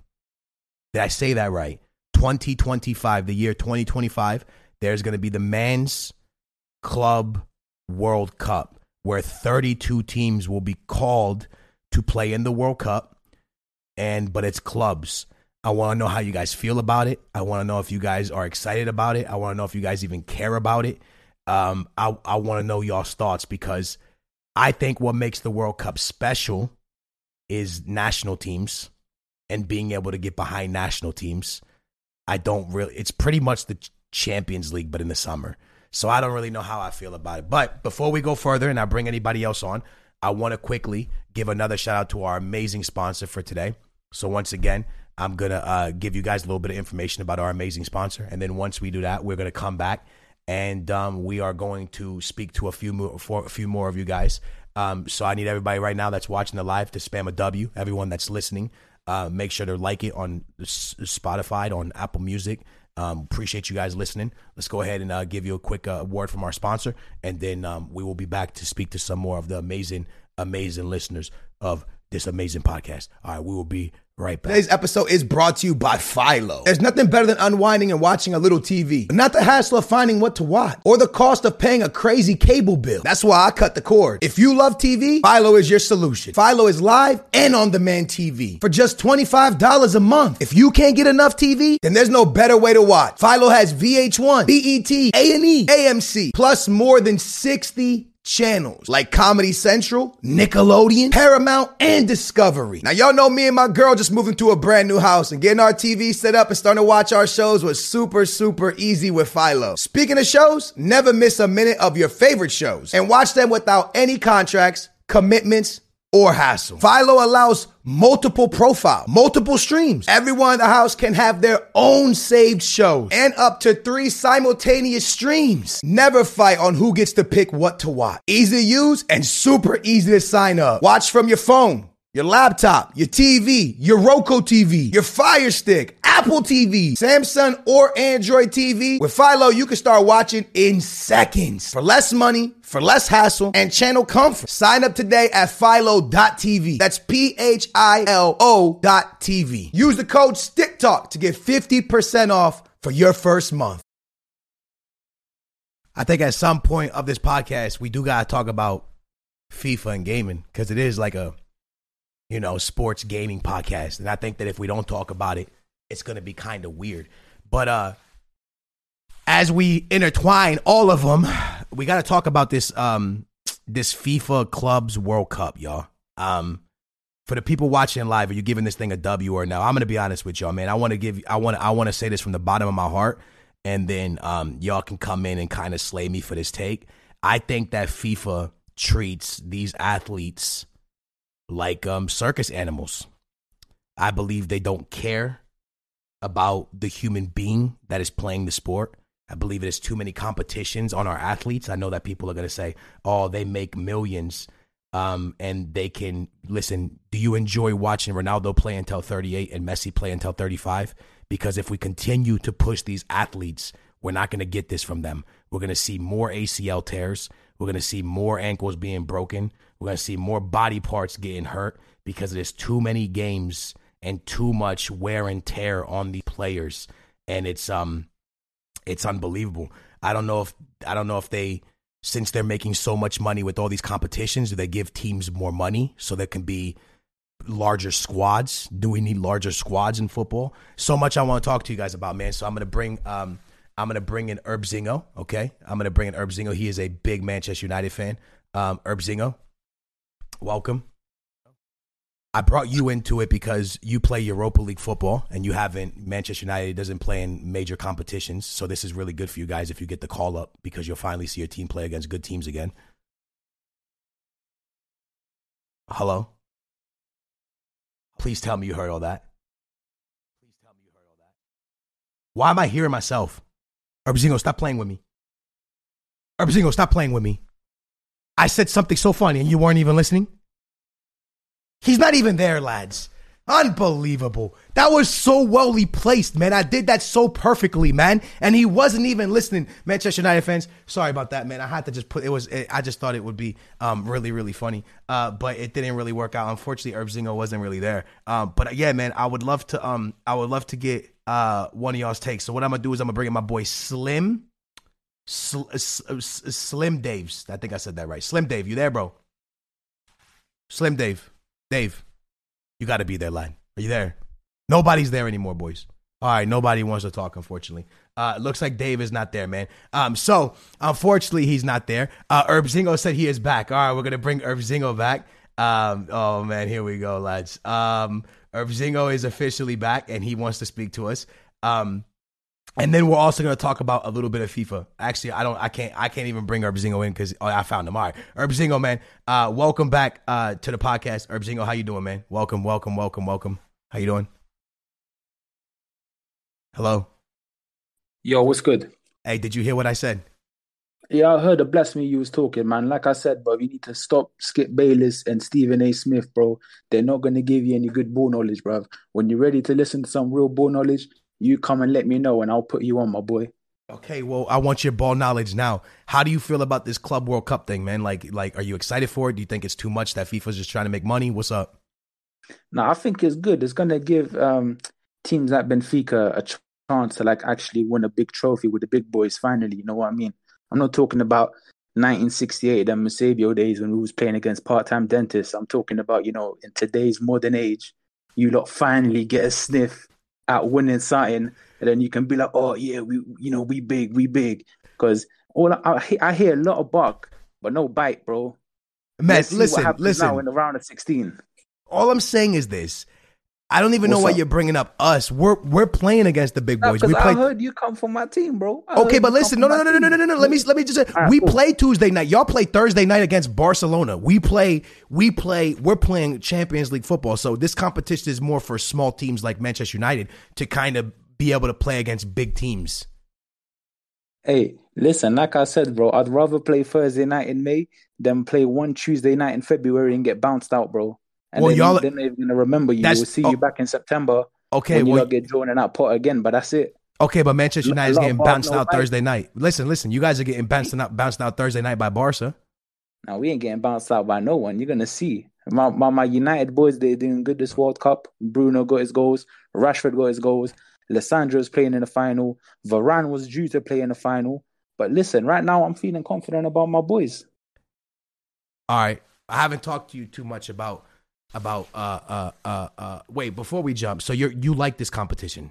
B: Did I say that right? twenty twenty-five, the year twenty twenty-five, there's going to be the Men's Club World Cup, where thirty-two teams will be called to play in the World Cup, and but it's clubs. I want to know how you guys feel about it. I want to know if you guys are excited about it. I want to know if you guys even care about it. Um, I, I want to know y'all's thoughts, because I think what makes the World Cup special is national teams and being able to get behind national teams. I don't really, it's pretty much the Champions League, but in the summer. So I don't really know how I feel about it. But before we go further and I bring anybody else on, I want to quickly give another shout out to our amazing sponsor for today. So once again, I'm going to uh, give you guys a little bit of information about our amazing sponsor. And then once we do that, we're going to come back and um, we are going to speak to a few more, for a few more of you guys. Um, so I need everybody right now that's watching the live to spam a W. Everyone that's listening, uh, make sure to like it on Spotify, on Apple Music. Um, appreciate you guys listening. Let's go ahead and uh, give you a quick uh, word from our sponsor, and then um, we will be back to speak to some more of the amazing, amazing listeners of this amazing podcast. All right, we will be right back.
C: Today's episode is brought to you by Philo. There's nothing better than unwinding and watching a little T V, but not the hassle of finding what to watch or the cost of paying a crazy cable bill. That's why I cut the cord. If you love T V, Philo is your solution. Philo is live and on-demand T V for just twenty-five dollars a month. If you can't get enough T V, then there's no better way to watch. Philo has V H one, B E T, A and E, A M C, plus more than sixty channels like Comedy Central, Nickelodeon, Paramount, and Discovery. Now, y'all know me and my girl just moved into a brand new house, and getting our T V set up and starting to watch our shows was super, super easy with Philo. Speaking of shows, never miss a minute of your favorite shows and watch them without any contracts, commitments, or hassle. Philo allows multiple profile, multiple streams. Everyone in the house can have their own saved shows and up to three simultaneous streams. Never fight on who gets to pick what to watch. Easy to use and super easy to sign up. Watch from your phone, your laptop, your T V, your Roku T V, your Fire Stick, Apple T V, Samsung or Android T V. With Philo, you can start watching in seconds for less money, for less hassle, and channel comfort. Sign up today at philo dot t v. That's P H I L O dot T V. Use the code STICKTALK to get fifty percent off for your first month.
B: I think at some point of this podcast, we do got to talk about FIFA and gaming because it is like a, you know, sports gaming podcast. And I think that if we don't talk about it, it's going to be kind of weird. But uh, as we intertwine all of them, we got to talk about this um, this FIFA Clubs World Cup, y'all. Um, for the people watching live, are you giving this thing a W or no? I'm going to be honest with y'all, man. I want to give I want I want to say this from the bottom of my heart, and then um, y'all can come in and kind of slay me for this take. I think that FIFA treats these athletes like um, circus animals. I believe they don't care about the human being that is playing the sport. I believe there's too many competitions on our athletes. I know that people are going to say, oh, they make millions um, and they can, listen, do you enjoy watching Ronaldo play until thirty-eight and Messi play until thirty-five? Because if we continue to push these athletes, we're not going to get this from them. We're going to see more A C L tears. We're going to see more ankles being broken. We're going to see more body parts getting hurt because there's too many games and too much wear and tear on the players. And it's um it's unbelievable. I don't know if I don't know if they, since they're making so much money with all these competitions, do they give teams more money so there can be larger squads? Do we need larger squads in football? So much I want to talk to you guys about, man. So I'm gonna bring um I'm gonna bring in Herb Zingo, okay? I'm gonna bring in Herb Zingo. He is a big Manchester United fan. Um, Herb Zingo, welcome. I brought you into it because you play Europa League football and you haven't, Manchester United doesn't play in major competitions. So this is really good for you guys if you get the call up because you'll finally see your team play against good teams again. Hello? Please tell me you heard all that. Please tell me you heard all that. Why am I hearing myself? Herb, stop playing with me. Herb, stop playing with me. I said something so funny and you weren't even listening? He's not even there, lads. Unbelievable. That was so wellly placed, man. I did that so perfectly, man. And he wasn't even listening. Manchester United fans, sorry about that, man. I had to just put, it was, it, I just thought it would be um, really, really funny. Uh, but it didn't really work out. Unfortunately, Herb Zingo wasn't really there. Um, but yeah, man, I would love to, um, I would love to get uh, one of y'all's takes. So what I'm going to do is I'm going to bring in my boy Slim, Sl- S- S- Slim Daves. I think I said that right. Slim Dave, you there, bro? Slim Dave. Dave, you got to be there, lad. Are you there? Nobody's there anymore, boys. All right, nobody wants to talk, unfortunately. Uh, it looks like Dave is not there, man. Um, so, unfortunately, he's not there. Uh, Herb Zingo said he is back. All right, we're going to bring Herb Zingo back. Um, oh, man, here we go, lads. Um, Herb Zingo is officially back, and he wants to speak to us. Um, and then we're also going to talk about a little bit of FIFA. Actually, I don't, I can't, I can't even bring Herb Zingo in because oh, I found him. All right, Herb Zingo, man, uh, welcome back uh, to the podcast. Herb Zingo, how you doing, man? Welcome, welcome, welcome, welcome. How you doing? Hello.
J: Yo, what's good?
B: Hey, did you hear what I said?
J: Yeah, I heard the blasphemy you was talking, man. Like I said, bro, you need to stop Skip Bayless and Stephen A. Smith, bro. They're not going to give you any good ball knowledge, bro. When you're ready to listen to some real ball knowledge, you come and let me know, and I'll put you on, my boy.
B: Okay, well, I want your ball knowledge now. How do you feel about this Club World Cup thing, man? Like, like, are you excited for it? Do you think it's too much that FIFA's just trying to make money? What's up?
J: No, I think it's good. It's going to give um, teams like Benfica a chance to, like, actually win a big trophy with the big boys finally. You know what I mean? I'm not talking about nineteen sixty-eight and Eusebio days when we was playing against part-time dentists. I'm talking about, you know, in today's modern age, you lot finally get a sniff at winning something, and then you can be like, oh yeah, we, you know, we big, we big. Because all I, I, I hear a lot of bark, but no bite, bro.
B: Man, listen, listen.
J: Now in the round of sixteen.
B: All I'm saying is this: I don't even
J: What's
B: know why
J: up?
B: you're bringing up us. We're we're playing against the big boys.
J: Because
B: We
J: I
B: play.
J: heard you come from my team, bro. I
B: Okay,
J: heard
B: but
J: you
B: listen,
J: come
B: no,
J: from
B: no, no,
J: my
B: no, no, no, no, no. Let me let me just say,
J: All right,
B: we
J: cool.
B: play Tuesday night. Y'all play Thursday night against Barcelona. We play, we play. We're playing Champions League football. So this competition is more for small teams like Manchester United to kind of be able to play against big teams.
J: Hey, listen, like I said, bro, I'd rather play Thursday night in May than play one Tuesday night in February and get bounced out, bro. And
B: Well,
J: then
B: y'all-
J: they're not even gonna remember you.
B: That's-
J: We'll see
B: oh,
J: you back in September.
B: okay,
J: when you
B: well-
J: lot get drawn in that pot again. But that's it.
B: Okay, but Manchester
J: A
B: United is
J: lot of
B: getting
J: bars,
B: bounced
J: no
B: out
J: fight.
B: Thursday night. Listen, listen, you guys are getting bounced out, bounced out Thursday night by Barca.
J: Now we ain't getting bounced out by no one. You're gonna see. My, my my United boys, they're doing good this World Cup. Bruno got his goals. Rashford got his goals. Lissandro's playing in the final. Varane was due to play in the final. But listen, right now I'm feeling confident about my boys.
B: All right, I haven't talked to you too much about about uh uh uh uh. Wait, before we jump, so you you like this competition?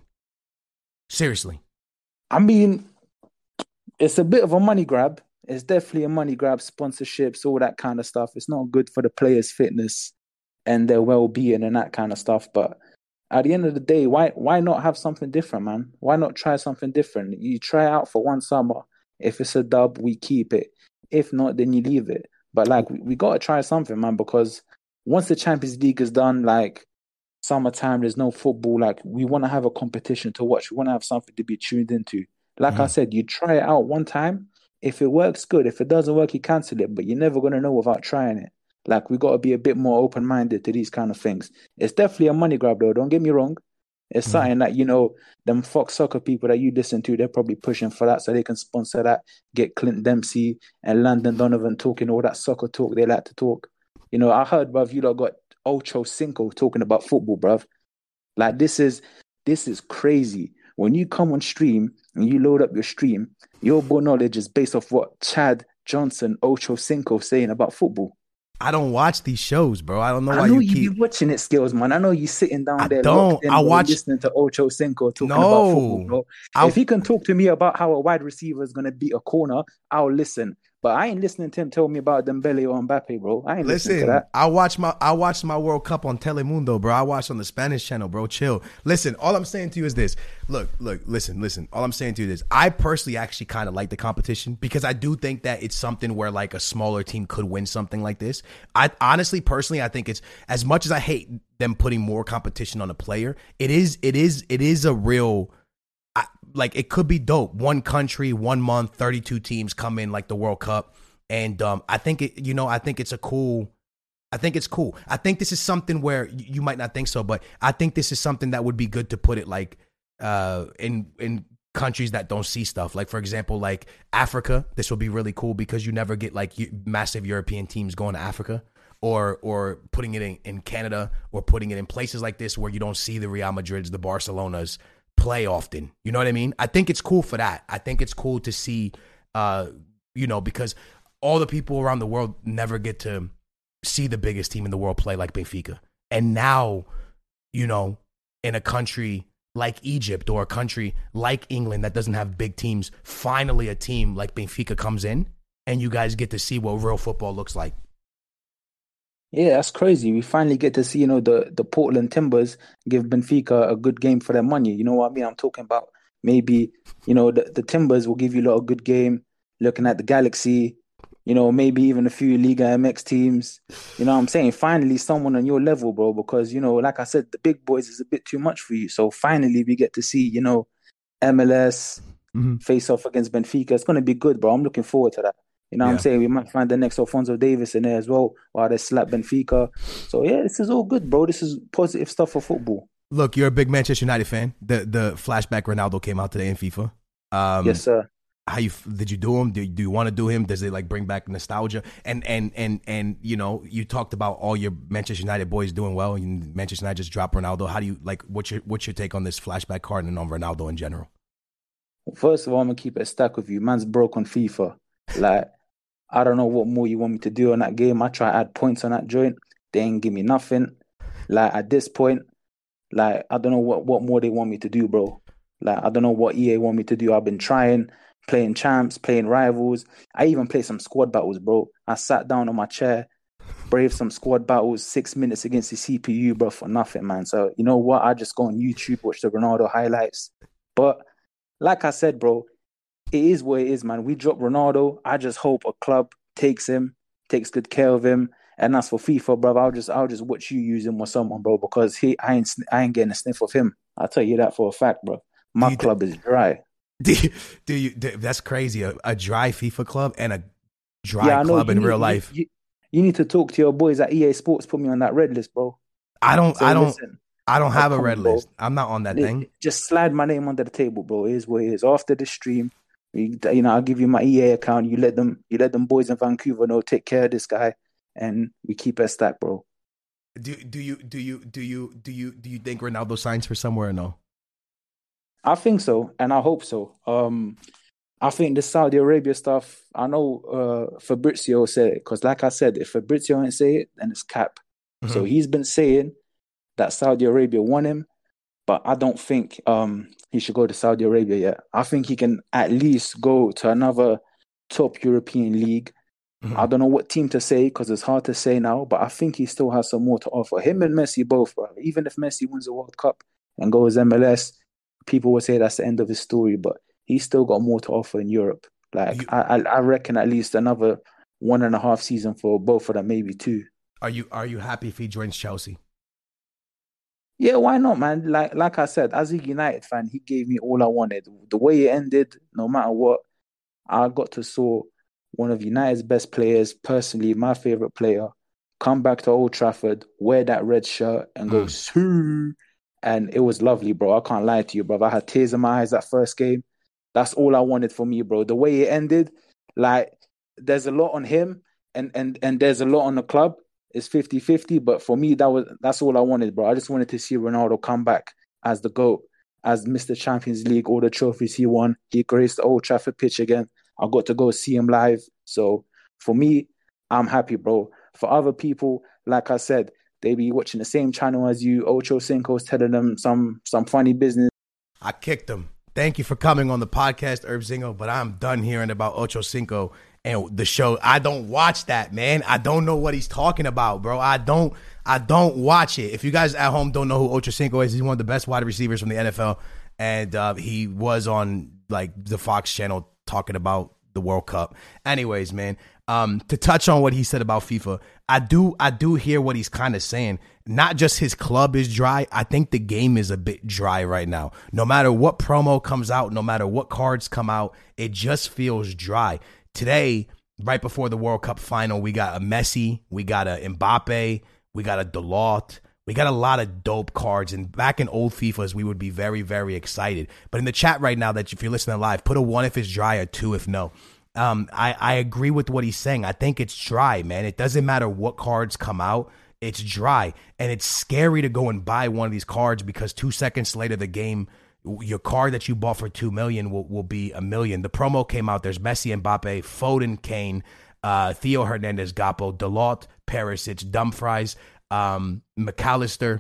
B: Seriously?
J: I mean, it's a bit of a money grab. It's definitely a money grab, sponsorships, all that kind of stuff. It's not good for the players' fitness and their well-being and that kind of stuff. But at the end of the day, why why not have something different, man? Why not try something different? You try out for one summer. If it's a dub, we keep it. If not, then you leave it. But like, we, we got to try something, man, because once the Champions League is done, like summertime, there's no football. Like, we want to have a competition to watch. We want to have something to be tuned into. Like
B: Mm-hmm.
J: I said, you try it out one time. If it works, good. If it doesn't work, you cancel it. But you're never going to know without trying it. Like, we got to be a bit more open-minded to these kind of things. It's definitely a money grab, though. Don't get me wrong. It's
B: Mhm.
J: something that, you know, them Fox Soccer people that you listen to, they're probably pushing for that so they can sponsor that, get Clint Dempsey and Landon Donovan talking all that soccer talk they like to talk. You know, I heard, bruv, you lot got Ocho Cinco talking about football, bruv. Like, this is this is crazy. When you come on stream and you load up your stream, your ball knowledge is based off what Chad Johnson, Ocho Cinco saying about football.
B: I don't watch these shows, bro. I don't know why
J: I know
B: you
J: you
B: keep.
J: be watching it, Skills, man. I know you sitting down
B: I
J: there
B: don't.
J: locked in,
B: I
J: bro,
B: watch-
J: listening to Ocho Cinco talking
B: No.
J: about football, bro.
B: I-
J: If he can talk to me about how a wide receiver is going to beat a corner, I'll listen. But I ain't listening to him tell me about Dembele or Mbappe, bro. I ain't listening to
B: Listen,
J: that.
B: I watch my I watched my World Cup on Telemundo, bro. I watched on the Spanish channel, bro. Chill. Listen, all I'm saying to you is this. Look, look, listen, listen. All I'm saying to you is this. I personally actually kind of like the competition because I do think that it's something where like a smaller team could win something like this. I honestly, personally, I think it's as much as I hate them putting more competition on a player, it is, it is, it is a real. I, like it could be dope. One country, one month, thirty-two teams come in like the World Cup. And um, I think it, you know, I think it's a cool, I think it's cool. I think this is something where you, you might not think so, but I think this is something that would be good to put it like uh, in in countries that don't see stuff. Like, for example, like Africa, this would be really cool because you never get like massive European teams going to Africa. Or or putting it in, in Canada or putting it in places like this where you don't see the Real Madrids, the Barcelonas play often. You know what I mean? I think it's cool for that. I think it's cool to see, uh, you know, because all the people around the world never get to see the biggest team in the world play like Benfica. And now, you know, in a country like Egypt or a country like England that doesn't have big teams, finally a team like Benfica comes in and you guys get to see what real football looks like.
J: Yeah, that's crazy. We finally get to see, you know, the, the Portland Timbers give Benfica a good game for their money. You know what I mean? I'm talking about maybe, you know, the, the Timbers will give you a lot of good game. Looking at the Galaxy, you know, maybe even a few Liga M X teams. You know what I'm saying? Finally, someone on your level, bro, because, you know, like I said, the big boys is a bit too much for you. So finally, we get to see, you know, M L S
B: Mhm.
J: face off against Benfica. It's going to be good, bro. I'm looking forward to that. You know what
B: Yeah.
J: I'm saying? We might find the next Alfonso Davis in there as well, while they slap Benfica. So, yeah, this is all good, bro. This is positive stuff for football.
B: Look, you're a big Manchester United fan. The the flashback Ronaldo came out today in FIFA. Um,
J: Yes, sir.
B: How you did you do him? Do, do you want to do him? Does it like bring back nostalgia? And and and and you know, you talked about all your Manchester United boys doing well, and Manchester United just dropped Ronaldo. How do you like? What's your what's your take on this flashback card and on Ronaldo in general?
J: First of all, I'm going to keep it a stack with you. Man's broke on FIFA. Like, I don't know what more you want me to do on that game. I try to add points on that joint. They ain't give me nothing. Like, at this point, like, I don't know what, what more they want me to do, bro. Like, I don't know what E A want me to do. I've been trying, playing champs, playing rivals. I even played some squad battles, bro. I sat down on my chair, brave some squad battles, six minutes against the C P U, bro, for nothing, man. So you know what? I just go on YouTube, watch the Ronaldo highlights. But like I said, bro, it is what it is, man. We dropped Ronaldo. I just hope a club takes him, takes good care of him. And as for FIFA, bro, I'll just I'll just watch you use him or someone, bro, because he I ain't I ain't getting a sniff of him. I'll tell you that for a fact, bro. My club is dry.
B: Do you, do you do, that's crazy. A, a dry FIFA club and a dry
J: yeah,
B: club in
J: need,
B: real life.
J: You, you, you need to talk to your boys at E A Sports. Put me on that red list, bro.
B: I don't.
J: So
B: I don't.
J: listen,
B: I don't have a red
J: on,
B: list. I'm not on that thing.
J: Just slide my name under the table, bro. It is what it is. After the stream, you, you know, I'll give you my E A account. You let them. You let them boys in Vancouver know. Take care of this guy, and we keep it stacked, bro.
B: Do do you do you do you do you do you think Ronaldo signs for somewhere or no?
J: I think so, and I hope so. Um, I think the Saudi Arabia stuff, I know uh, Fabrizio said it, because like I said, if Fabrizio ain't say it, then it's cap. Mm-hmm. So he's been saying that Saudi Arabia want him, but I don't think um, he should go to Saudi Arabia yet. I think he can at least go to another top European league. Mm-hmm. I don't know what team to say, because it's hard to say now, but I think he still has some more to offer. Him and Messi both, bro. Even if Messi wins the World Cup and goes M L S, people will say that's the end of his story, but he's still got more to offer in Europe. Like, you, I, I reckon at least another one and a half season for both of them, maybe two.
B: Are you Are you happy if he joins Chelsea?
J: Yeah, why not, man? Like, like I said, as a United fan, he gave me all I wanted. The way it ended, no matter what, I got to saw one of United's best players, personally my favorite player, come back to Old Trafford, wear that red shirt, and go, Sue. And it was lovely, bro. I can't lie to you, bro. I had tears in my eyes that first game. That's all I wanted for me, bro. The way it ended, like, there's a lot on him and and and there's a lot on the club. It's fifty-fifty, but for me, that was that's all I wanted, bro. I just wanted to see Ronaldo come back as the GOAT, as Mister Champions League, all the trophies he won. He graced the Old Trafford pitch again. I got to go see him live. So for me, I'm happy, bro. For other people, like I said, they be watching the same channel as you. Ocho Cinco's telling them some some funny business.
B: I kicked him. Thank you for coming on the podcast, Herb Zingo, but I'm done hearing about Ocho Cinco and the show. I don't watch that, man. I don't know what he's talking about, bro. I don't I don't watch it. If you guys at home don't know who Ocho Cinco is, he's one of the best wide receivers from the N F L, and uh, he was on like the Fox channel talking about the World Cup. Anyways, man, um, to touch on what he said about FIFA, I do I do hear what he's kind of saying. Not just his club is dry. I think the game is a bit dry right now. No matter what promo comes out, no matter what cards come out, it just feels dry. Today, right before the World Cup final, we got a Messi, we got a Mbappe, we got a Dalot. We got a lot of dope cards, and back in old FIFAs, we would be very, very excited. But in the chat right now, that if you're listening live, put a one if it's dry, a two if no. Um, I, I agree with what he's saying. I think it's dry, man. It doesn't matter what cards come out. It's dry, and it's scary to go and buy one of these cards because two seconds later, the game, your card that you bought for two million will, will be a million. The promo came out. There's Messi, Mbappe, Foden, Kane, uh, Theo Hernandez, Gakpo, Dalot, Perisic, Dumfries, um, McAllister.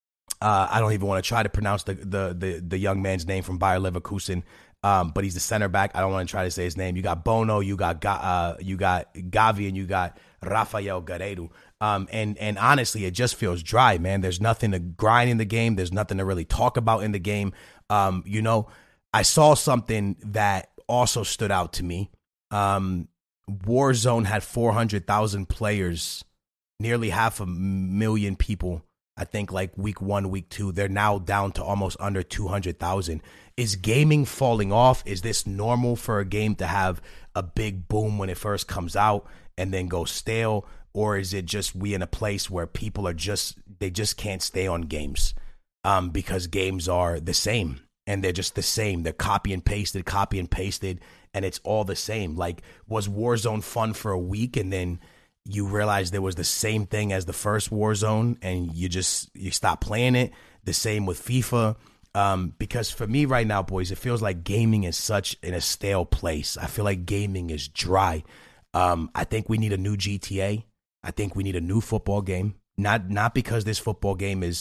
B: Uh, I don't even want to try to pronounce the, the the the young man's name from Bayer Leverkusen, um, but he's the center back. I don't want to try to say his name. You got Bono, you got uh, you got Gavi, and you got Rafael Guerreiro. Um, and and honestly, it just feels dry, man. There's nothing to grind in the game. There's nothing to really talk about in the game. Um, you know, I saw something that also stood out to me. Um, Warzone had four hundred thousand players, nearly half a million people. I think like week one, week two, they're now down to almost under two hundred thousand. Is gaming falling off? Is this normal for a game to have a big boom when it first comes out and then go stale? Or is it just we in a place where people are just, they just can't stay on games um, because games are the same and they're just the same. They're copy and pasted, copy and pasted, and it's all the same. Like, was Warzone fun for a week and then you realize there was the same thing as the first Warzone and you just, you stop playing it? The same with FIFA. Um, because for me right now, boys, it feels like gaming is such in a stale place. I feel like gaming is dry. Um, I think we need a new G T A. I think we need a new football game. Not not because this football game is,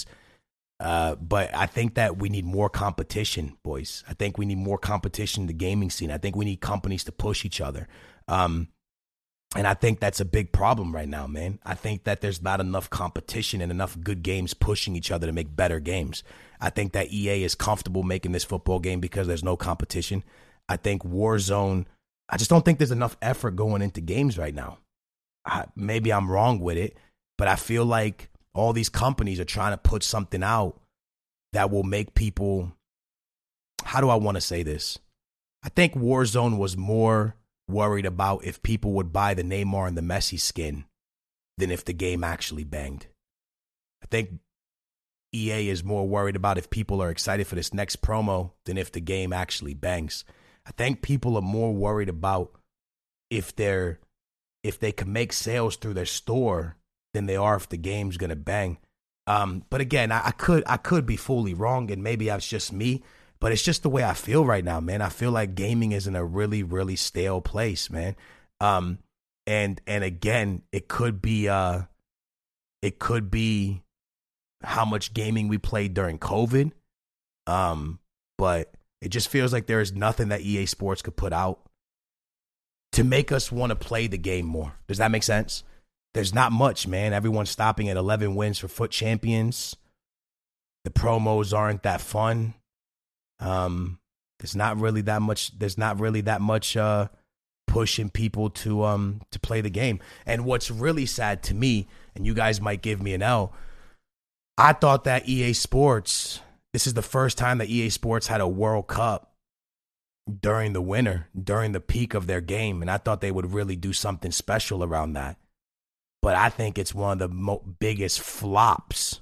B: uh, but I think that we need more competition, boys. I think we need more competition in the gaming scene. I think we need companies to push each other. Um, And I think that's a big problem right now, man. I think that there's not enough competition and enough good games pushing each other to make better games. I think that E A is comfortable making this football game because there's no competition. I think Warzone, I just don't think there's enough effort going into games right now. I, maybe I'm wrong with it, but I feel like all these companies are trying to put something out that will make people, how do I want to say this? I think Warzone was more worried about if people would buy the Neymar and the Messi skin than if the game actually banged. I think E A is more worried about if people are excited for this next promo than if the game actually bangs. I think people are more worried about if they're if they can make sales through their store than they are if the game's gonna bang. Um, but again, I, I could I could be fully wrong, and maybe that's just me. But it's just the way I feel right now, man. I feel like gaming is in a really, really stale place, man. Um, and and again, it could be uh, it could be how much gaming we played during COVID. Um, but it just feels like there is nothing that E A Sports could put out to make us want to play the game more. Does that make sense? There's not much, man. Everyone's stopping at eleven wins for FUT Champions. The promos aren't that fun. Um, there's not really that much. There's not really that much uh, pushing people to um to play the game. And what's really sad to me, and you guys might give me an L, I thought that E A Sports. This is the first time that E A Sports had a World Cup during the winter, during the peak of their game, and I thought they would really do something special around that. But I think it's one of the mo- biggest flops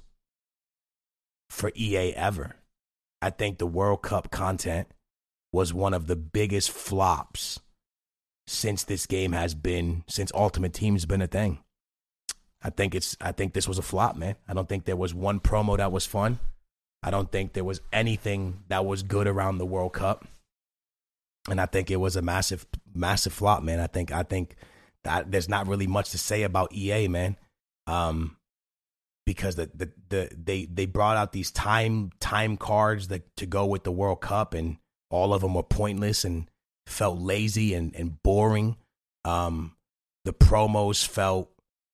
B: for E A ever. I think the World Cup content was one of the biggest flops since this game has been, since Ultimate Team's been a thing. I think it's, I think this was a flop, man. I don't think there was one promo that was fun. I don't think there was anything that was good around the World Cup. And I think it was a massive, massive flop, man. I think, I think that there's not really much to say about E A, man. Um, Because the, the the they they brought out these time time cards that to go with the World Cup, and all of them were pointless and felt lazy and, and boring. Um, the promos felt,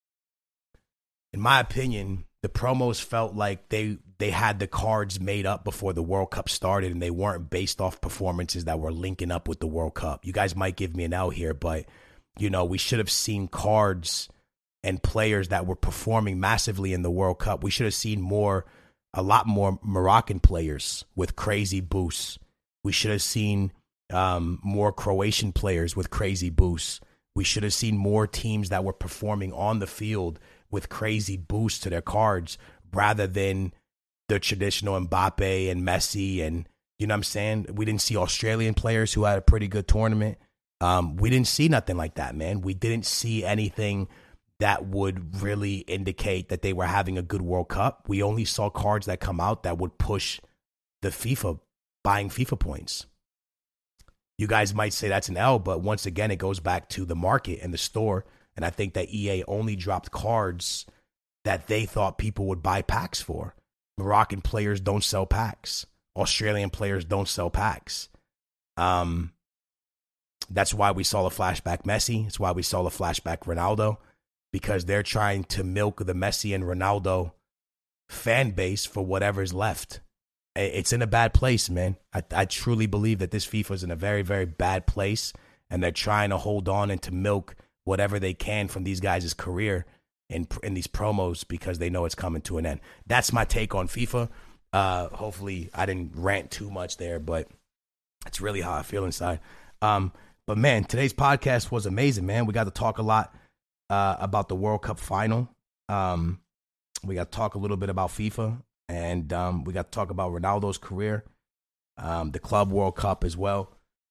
B: in my opinion, the promos felt like they they had the cards made up before the World Cup started, and they weren't based off performances that were linking up with the World Cup. You guys might give me an L here, but you know, we should have seen cards and players that were performing massively in the World Cup. We should have seen more, a lot more Moroccan players with crazy boosts. We should have seen um, more Croatian players with crazy boosts. We should have seen more teams that were performing on the field with crazy boosts to their cards rather than the traditional Mbappe and Messi. And, you know what I'm saying? We didn't see Australian players who had a pretty good tournament. Um, we didn't see nothing like that, man. We didn't see anything that would really indicate that they were having a good World Cup. We only saw cards that come out that would push the FIFA, buying FIFA points. You guys might say that's an L, but once again, it goes back to the market and the store. And I think that E A only dropped cards that they thought people would buy packs for. Moroccan players don't sell packs. Australian players don't sell packs. Um, that's why we saw the flashback Messi. It's why we saw the flashback Ronaldo. Because they're trying to milk the Messi and Ronaldo fan base for whatever's left. It's in a bad place, man. I, I truly believe that this FIFA is in a very, very bad place, and they're trying to hold on and to milk whatever they can from these guys' career in, in these promos because they know it's coming to an end. That's my take on FIFA. Uh, hopefully I didn't rant too much there, but it's really how I feel inside. Um, but, man, today's podcast was amazing, man. We got to talk a lot Uh, about the World Cup final. Um, we got to talk a little bit about FIFA, and um, we got to talk about Ronaldo's career, um, the Club World Cup as well.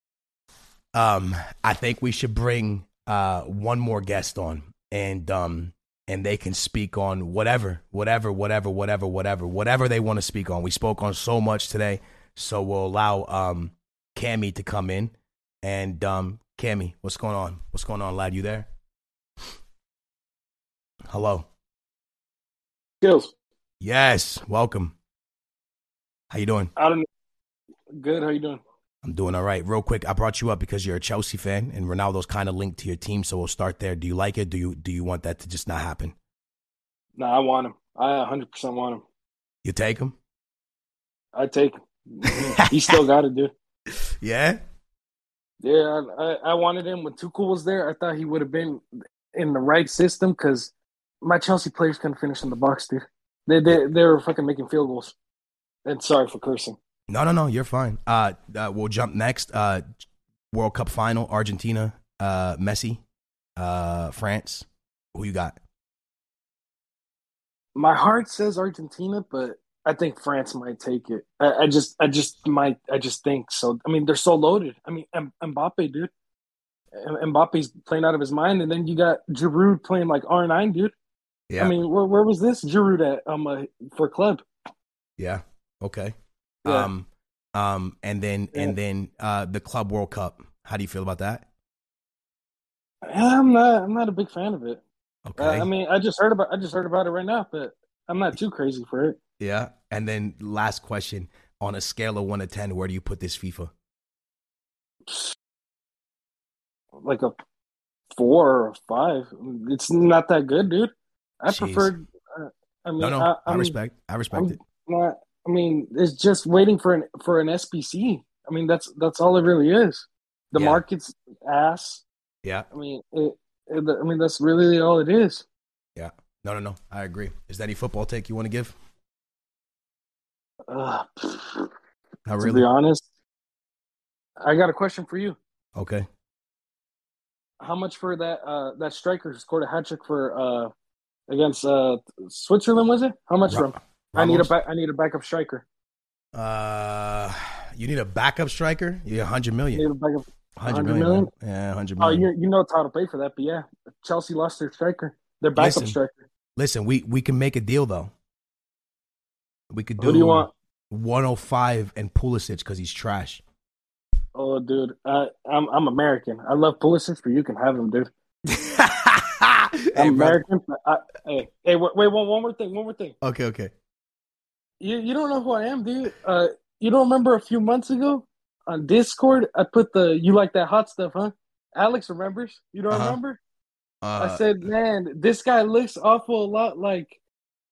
B: Um, I think we should bring uh, one more guest on, and um, and they can speak on whatever, whatever, whatever, whatever, whatever, whatever they want to speak on. We spoke on so much today, so we'll allow um, Cammy to come in. And um, Cammy, what's going on? What's going on, lad? You there? Hello.
K: Skills.
B: Yes, welcome. How you doing?
K: I don't know. Good. How you doing?
B: I'm doing all right. Real quick, I brought you up because you're a Chelsea fan, and Ronaldo's kind of linked to your team, so we'll start there. Do you like it? Do you do you want that to just not happen?
K: No, I want him. I one hundred percent want him.
B: You take him?
K: I take him. He still got it, dude.
B: Yeah?
K: Yeah, I, I wanted him when Tuchel was there. I thought he would have been in the right system because my Chelsea players couldn't finish in the box, dude. They, they, they were fucking making field goals. And sorry for cursing.
B: No, no, no, you're fine. Uh, uh, we'll jump next. Uh, World Cup final, Argentina, uh, Messi, uh, France. Who you got?
K: My heart says Argentina, but I think France might take it. I, I just, I just might, I just think so. I mean, they're so loaded. I mean, M- Mbappe, dude. M- Mbappe's playing out of his mind, and then you got Giroud playing like R nine, dude.
B: Yeah.
K: I mean, where where was this Giroud at um uh, for club?
B: Yeah. Okay.
K: Yeah.
B: Um, um, and then
K: Yeah.
B: and then uh, the Club World Cup. How do you feel about that?
K: I'm not, I'm not a big fan of it.
B: Okay.
K: Uh, I mean, I just heard about, I just heard about it right now, but I'm not too crazy for it.
B: Yeah. And then last question: on a scale of one to ten, where do you put this FIFA?
K: Like a four or a five. It's not that good, dude. I
B: Jeez.
K: preferred. Uh, I mean,
B: No, no.
K: I,
B: I,
K: I'm-
B: respect. I respect
K: I'm
B: it.
K: not. I mean, it's just waiting for an for an S B C. I mean, that's that's all it really is. The
B: Yeah.
K: market's ass.
B: Yeah.
K: I mean, it, it, I mean, that's really all it is.
B: Yeah. No, no, no. I agree. Is there any football take you want to give?
K: Uh,
B: Not
K: to
B: really.
K: be honest, I got a question for you.
B: Okay.
K: How much for that uh, that striker who scored a hat trick for uh, against uh, Switzerland? Was it? How much
B: Ra-
K: for him? I need a
B: Ramos?
K: back. I need a backup striker.
B: Uh, you need a backup striker? Yeah, one hundred
K: I
B: million.
K: need a backup.
B: one hundred
K: one hundred
B: million.
K: million?
B: Man. Yeah, one hundred
K: Oh,
B: million.
K: you you know how to pay for that, but yeah, Chelsea lost their striker, their backup
B: Listen.
K: striker.
B: Listen, we, we can make a deal, though. We could do,
K: Who do you want?
B: one oh five and Pulisic because he's trash.
K: Oh, dude, I, I'm I'm American. I love Pulisic, but you can have him, dude.
B: Hey,
K: I'm
B: brother.
K: American. I, hey, hey, wait, wait, one, one more thing, one more thing.
B: Okay, okay.
K: You you don't know who I am, dude. Uh, you don't remember a few months ago on Discord? I put the "you like that hot stuff, huh?" Alex remembers. You don't
B: Uh-huh.
K: remember?
B: Uh,
K: I said, man, this guy looks awful a lot like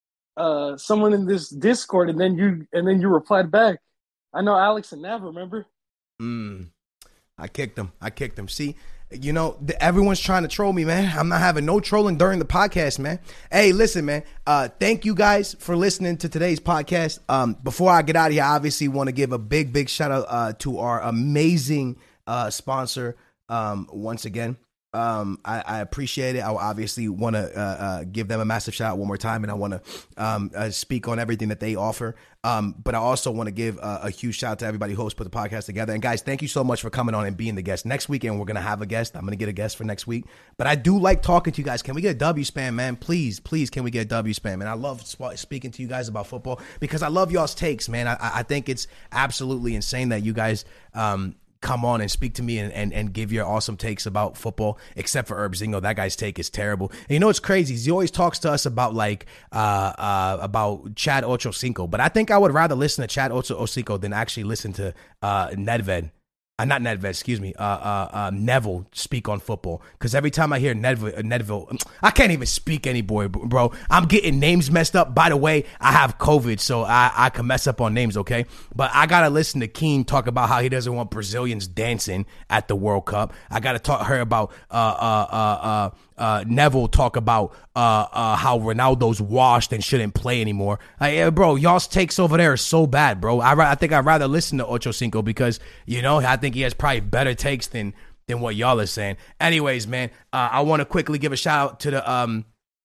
K: uh someone in this Discord, and then you and then you replied back. I know Alex and Nav remember.
B: mm, I kicked him. I kicked him. See, you know, the, everyone's trying to troll me, man. I'm not having no trolling during the podcast, man. Hey, listen, man. Uh, thank you guys for listening to today's podcast. Um, before I get out of here, I obviously want to give a big, big shout out uh, to our amazing uh, sponsor um, once again. Um, I, I appreciate it. I obviously want to uh, uh, give them a massive shout out one more time, and I want to um, uh, speak on everything that they offer. Um, but I also want to give a, a huge shout out to everybody who helps put the podcast together. And guys, thank you so much for coming on and being the guest. Next weekend, we're going to have a guest. I'm going to get a guest for next week. But I do like talking to you guys. Can we get a W spam, man? Please, please, can we get a W spam? And I love sp- speaking to you guys about football because I love y'all's takes, man. I, I think it's absolutely insane that you guys um, come on and speak to me and, and, and give your awesome takes about football, except for Herb Zingo. That guy's take is terrible. And you know what's crazy? He always talks to us about like uh, uh, about Chad Ochocinco, but I think I would rather listen to Chad Ochocinco than actually listen to uh, Nedved. Uh, not Nedved, excuse me, uh, uh, uh, Neville speak on football. Because every time I hear Nedville, uh, Nedville, I can't even speak anymore, bro. I'm getting names messed up. By the way, I have COVID, so I, I can mess up on names, okay? But I got to listen to Keane talk about how he doesn't want Brazilians dancing at the World Cup. I got to talk her about uh, uh, uh, uh, uh, Neville talk about uh, uh, how Ronaldo's washed and shouldn't play anymore. Like, yeah, bro, y'all's takes over there are so bad, bro. I, I think I'd rather listen to Ochocinco because, you know, I think he has probably better takes than than what y'all are saying. Anyways, man, uh, I want to quickly give a shout out to the um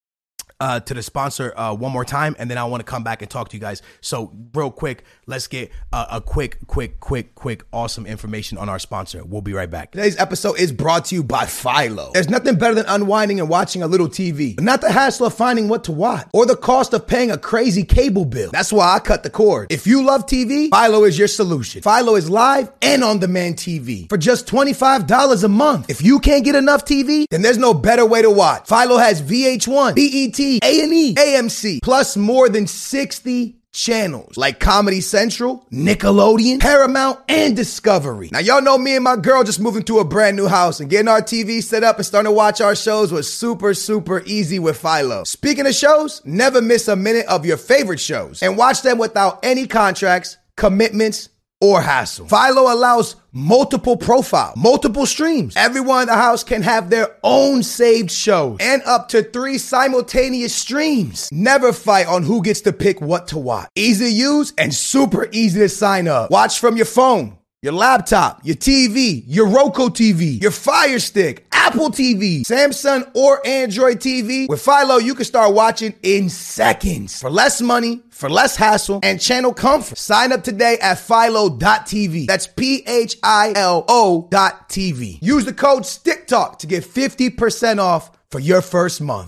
B: uh to the sponsor uh one more time, and then I want to come back and talk to you guys. So real quick, let's get uh, a quick, quick, quick, quick, awesome information on our sponsor. We'll be right back.
C: Today's episode is brought to you by Philo. There's nothing better than unwinding and watching a little T V, but not the hassle of finding what to watch or the cost of paying a crazy cable bill. That's why I cut the cord. If you love T V, Philo is your solution. Philo is live and on-demand T V for just twenty-five dollars a month. If you can't get enough T V, then there's no better way to watch. Philo has V H one, B E T, A and E, A M C, plus more than sixty channels like Comedy Central, Nickelodeon, Paramount, and Discovery. Now, y'all know me and my girl just moved into a brand new house, and getting our T V set up and starting to watch our shows was super, super easy with Philo. Speaking of shows, never miss a minute of your favorite shows and watch them without any contracts, commitments, or hassle. Philo allows multiple profiles, multiple streams. Everyone in the house can have their own saved shows and up to three simultaneous streams. Never fight on who gets to pick what to watch. Easy to use and super easy to sign up. Watch from your phone, your laptop, your T V, your Roku T V, your Fire Stick, Apple T V, Samsung or Android T V. With Philo, you can start watching in seconds for less money, for less hassle, and channel comfort. Sign up today at philo dot t v. That's P H I L O dot T V. Use the code STICKTALK to get fifty percent off for your first month.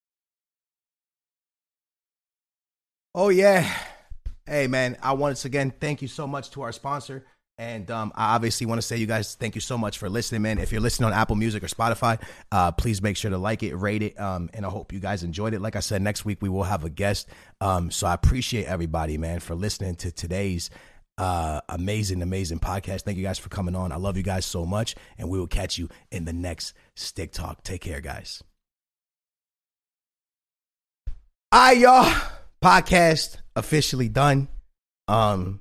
B: Oh, yeah. Hey, man, I once again thank you so much to our sponsor. And um, I obviously want to say, you guys, thank you so much for listening, man. If you're listening on Apple Music or Spotify, uh, please make sure to like it, rate it, um, and I hope you guys enjoyed it. Like I said, next week we will have a guest. Um, so I appreciate everybody, man, for listening to today's uh, amazing, amazing podcast. Thank you guys for coming on. I love you guys so much, and we will catch you in the next Stick Talk. Take care, guys. All right, y'all. Podcast officially done. Um...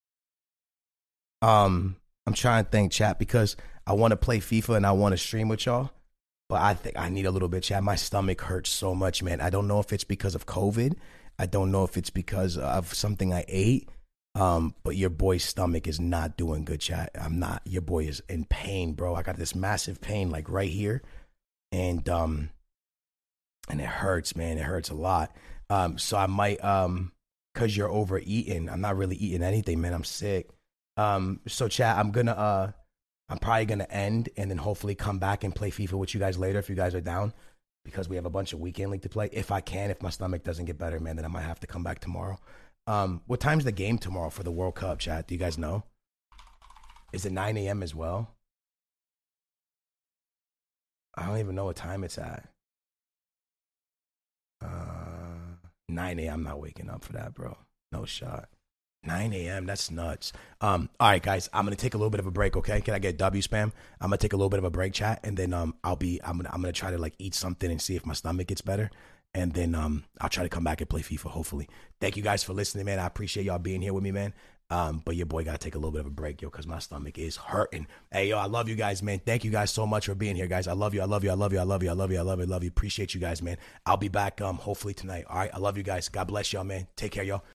B: Um, I'm trying to think, chat, because I want to play FIFA and I want to stream with y'all, but I think I need a little bit, chat. My stomach hurts so much, man. I don't know if it's because of COVID. I don't know if it's because of something I ate. Um, but your boy's stomach is not doing good, chat. I'm not. Your boy is in pain, bro. I got this massive pain, like right here, and um, and it hurts, man. It hurts a lot. Um, so I might, um, cause you're overeating. I'm not really eating anything, man. I'm sick. Um, so chat, I'm gonna, uh, I'm probably gonna end and then hopefully come back and play FIFA with you guys later if you guys are down, because we have a bunch of weekend league to play. If I can, if my stomach doesn't get better, man, then I might have to come back tomorrow. Um, what time's the game tomorrow for the World Cup, chat? Do you guys know? Is it nine a.m. as well? I don't even know what time it's at. Uh, nine a.m. I'm not waking up for that, bro. No shot. nine a.m. That's nuts. Um, all right, guys, I'm gonna take a little bit of a break. Okay, can I get W spam? I'm gonna take a little bit of a break, chat, and then um, I'll be I'm gonna I'm gonna try to like eat something and see if my stomach gets better, and then um, I'll try to come back and play FIFA. Hopefully, thank you guys for listening, man. I appreciate y'all being here with me, man. Um, but your boy gotta take a little bit of a break, yo, because my stomach is hurting. Hey, yo, I love you guys, man. Thank you guys so much for being here, guys. I love you. I love you. I love you. I love you. I love you. I love you. I love you. Appreciate you guys, man. I'll be back um hopefully tonight. All right, I love you guys. God bless y'all, man. Take care, y'all.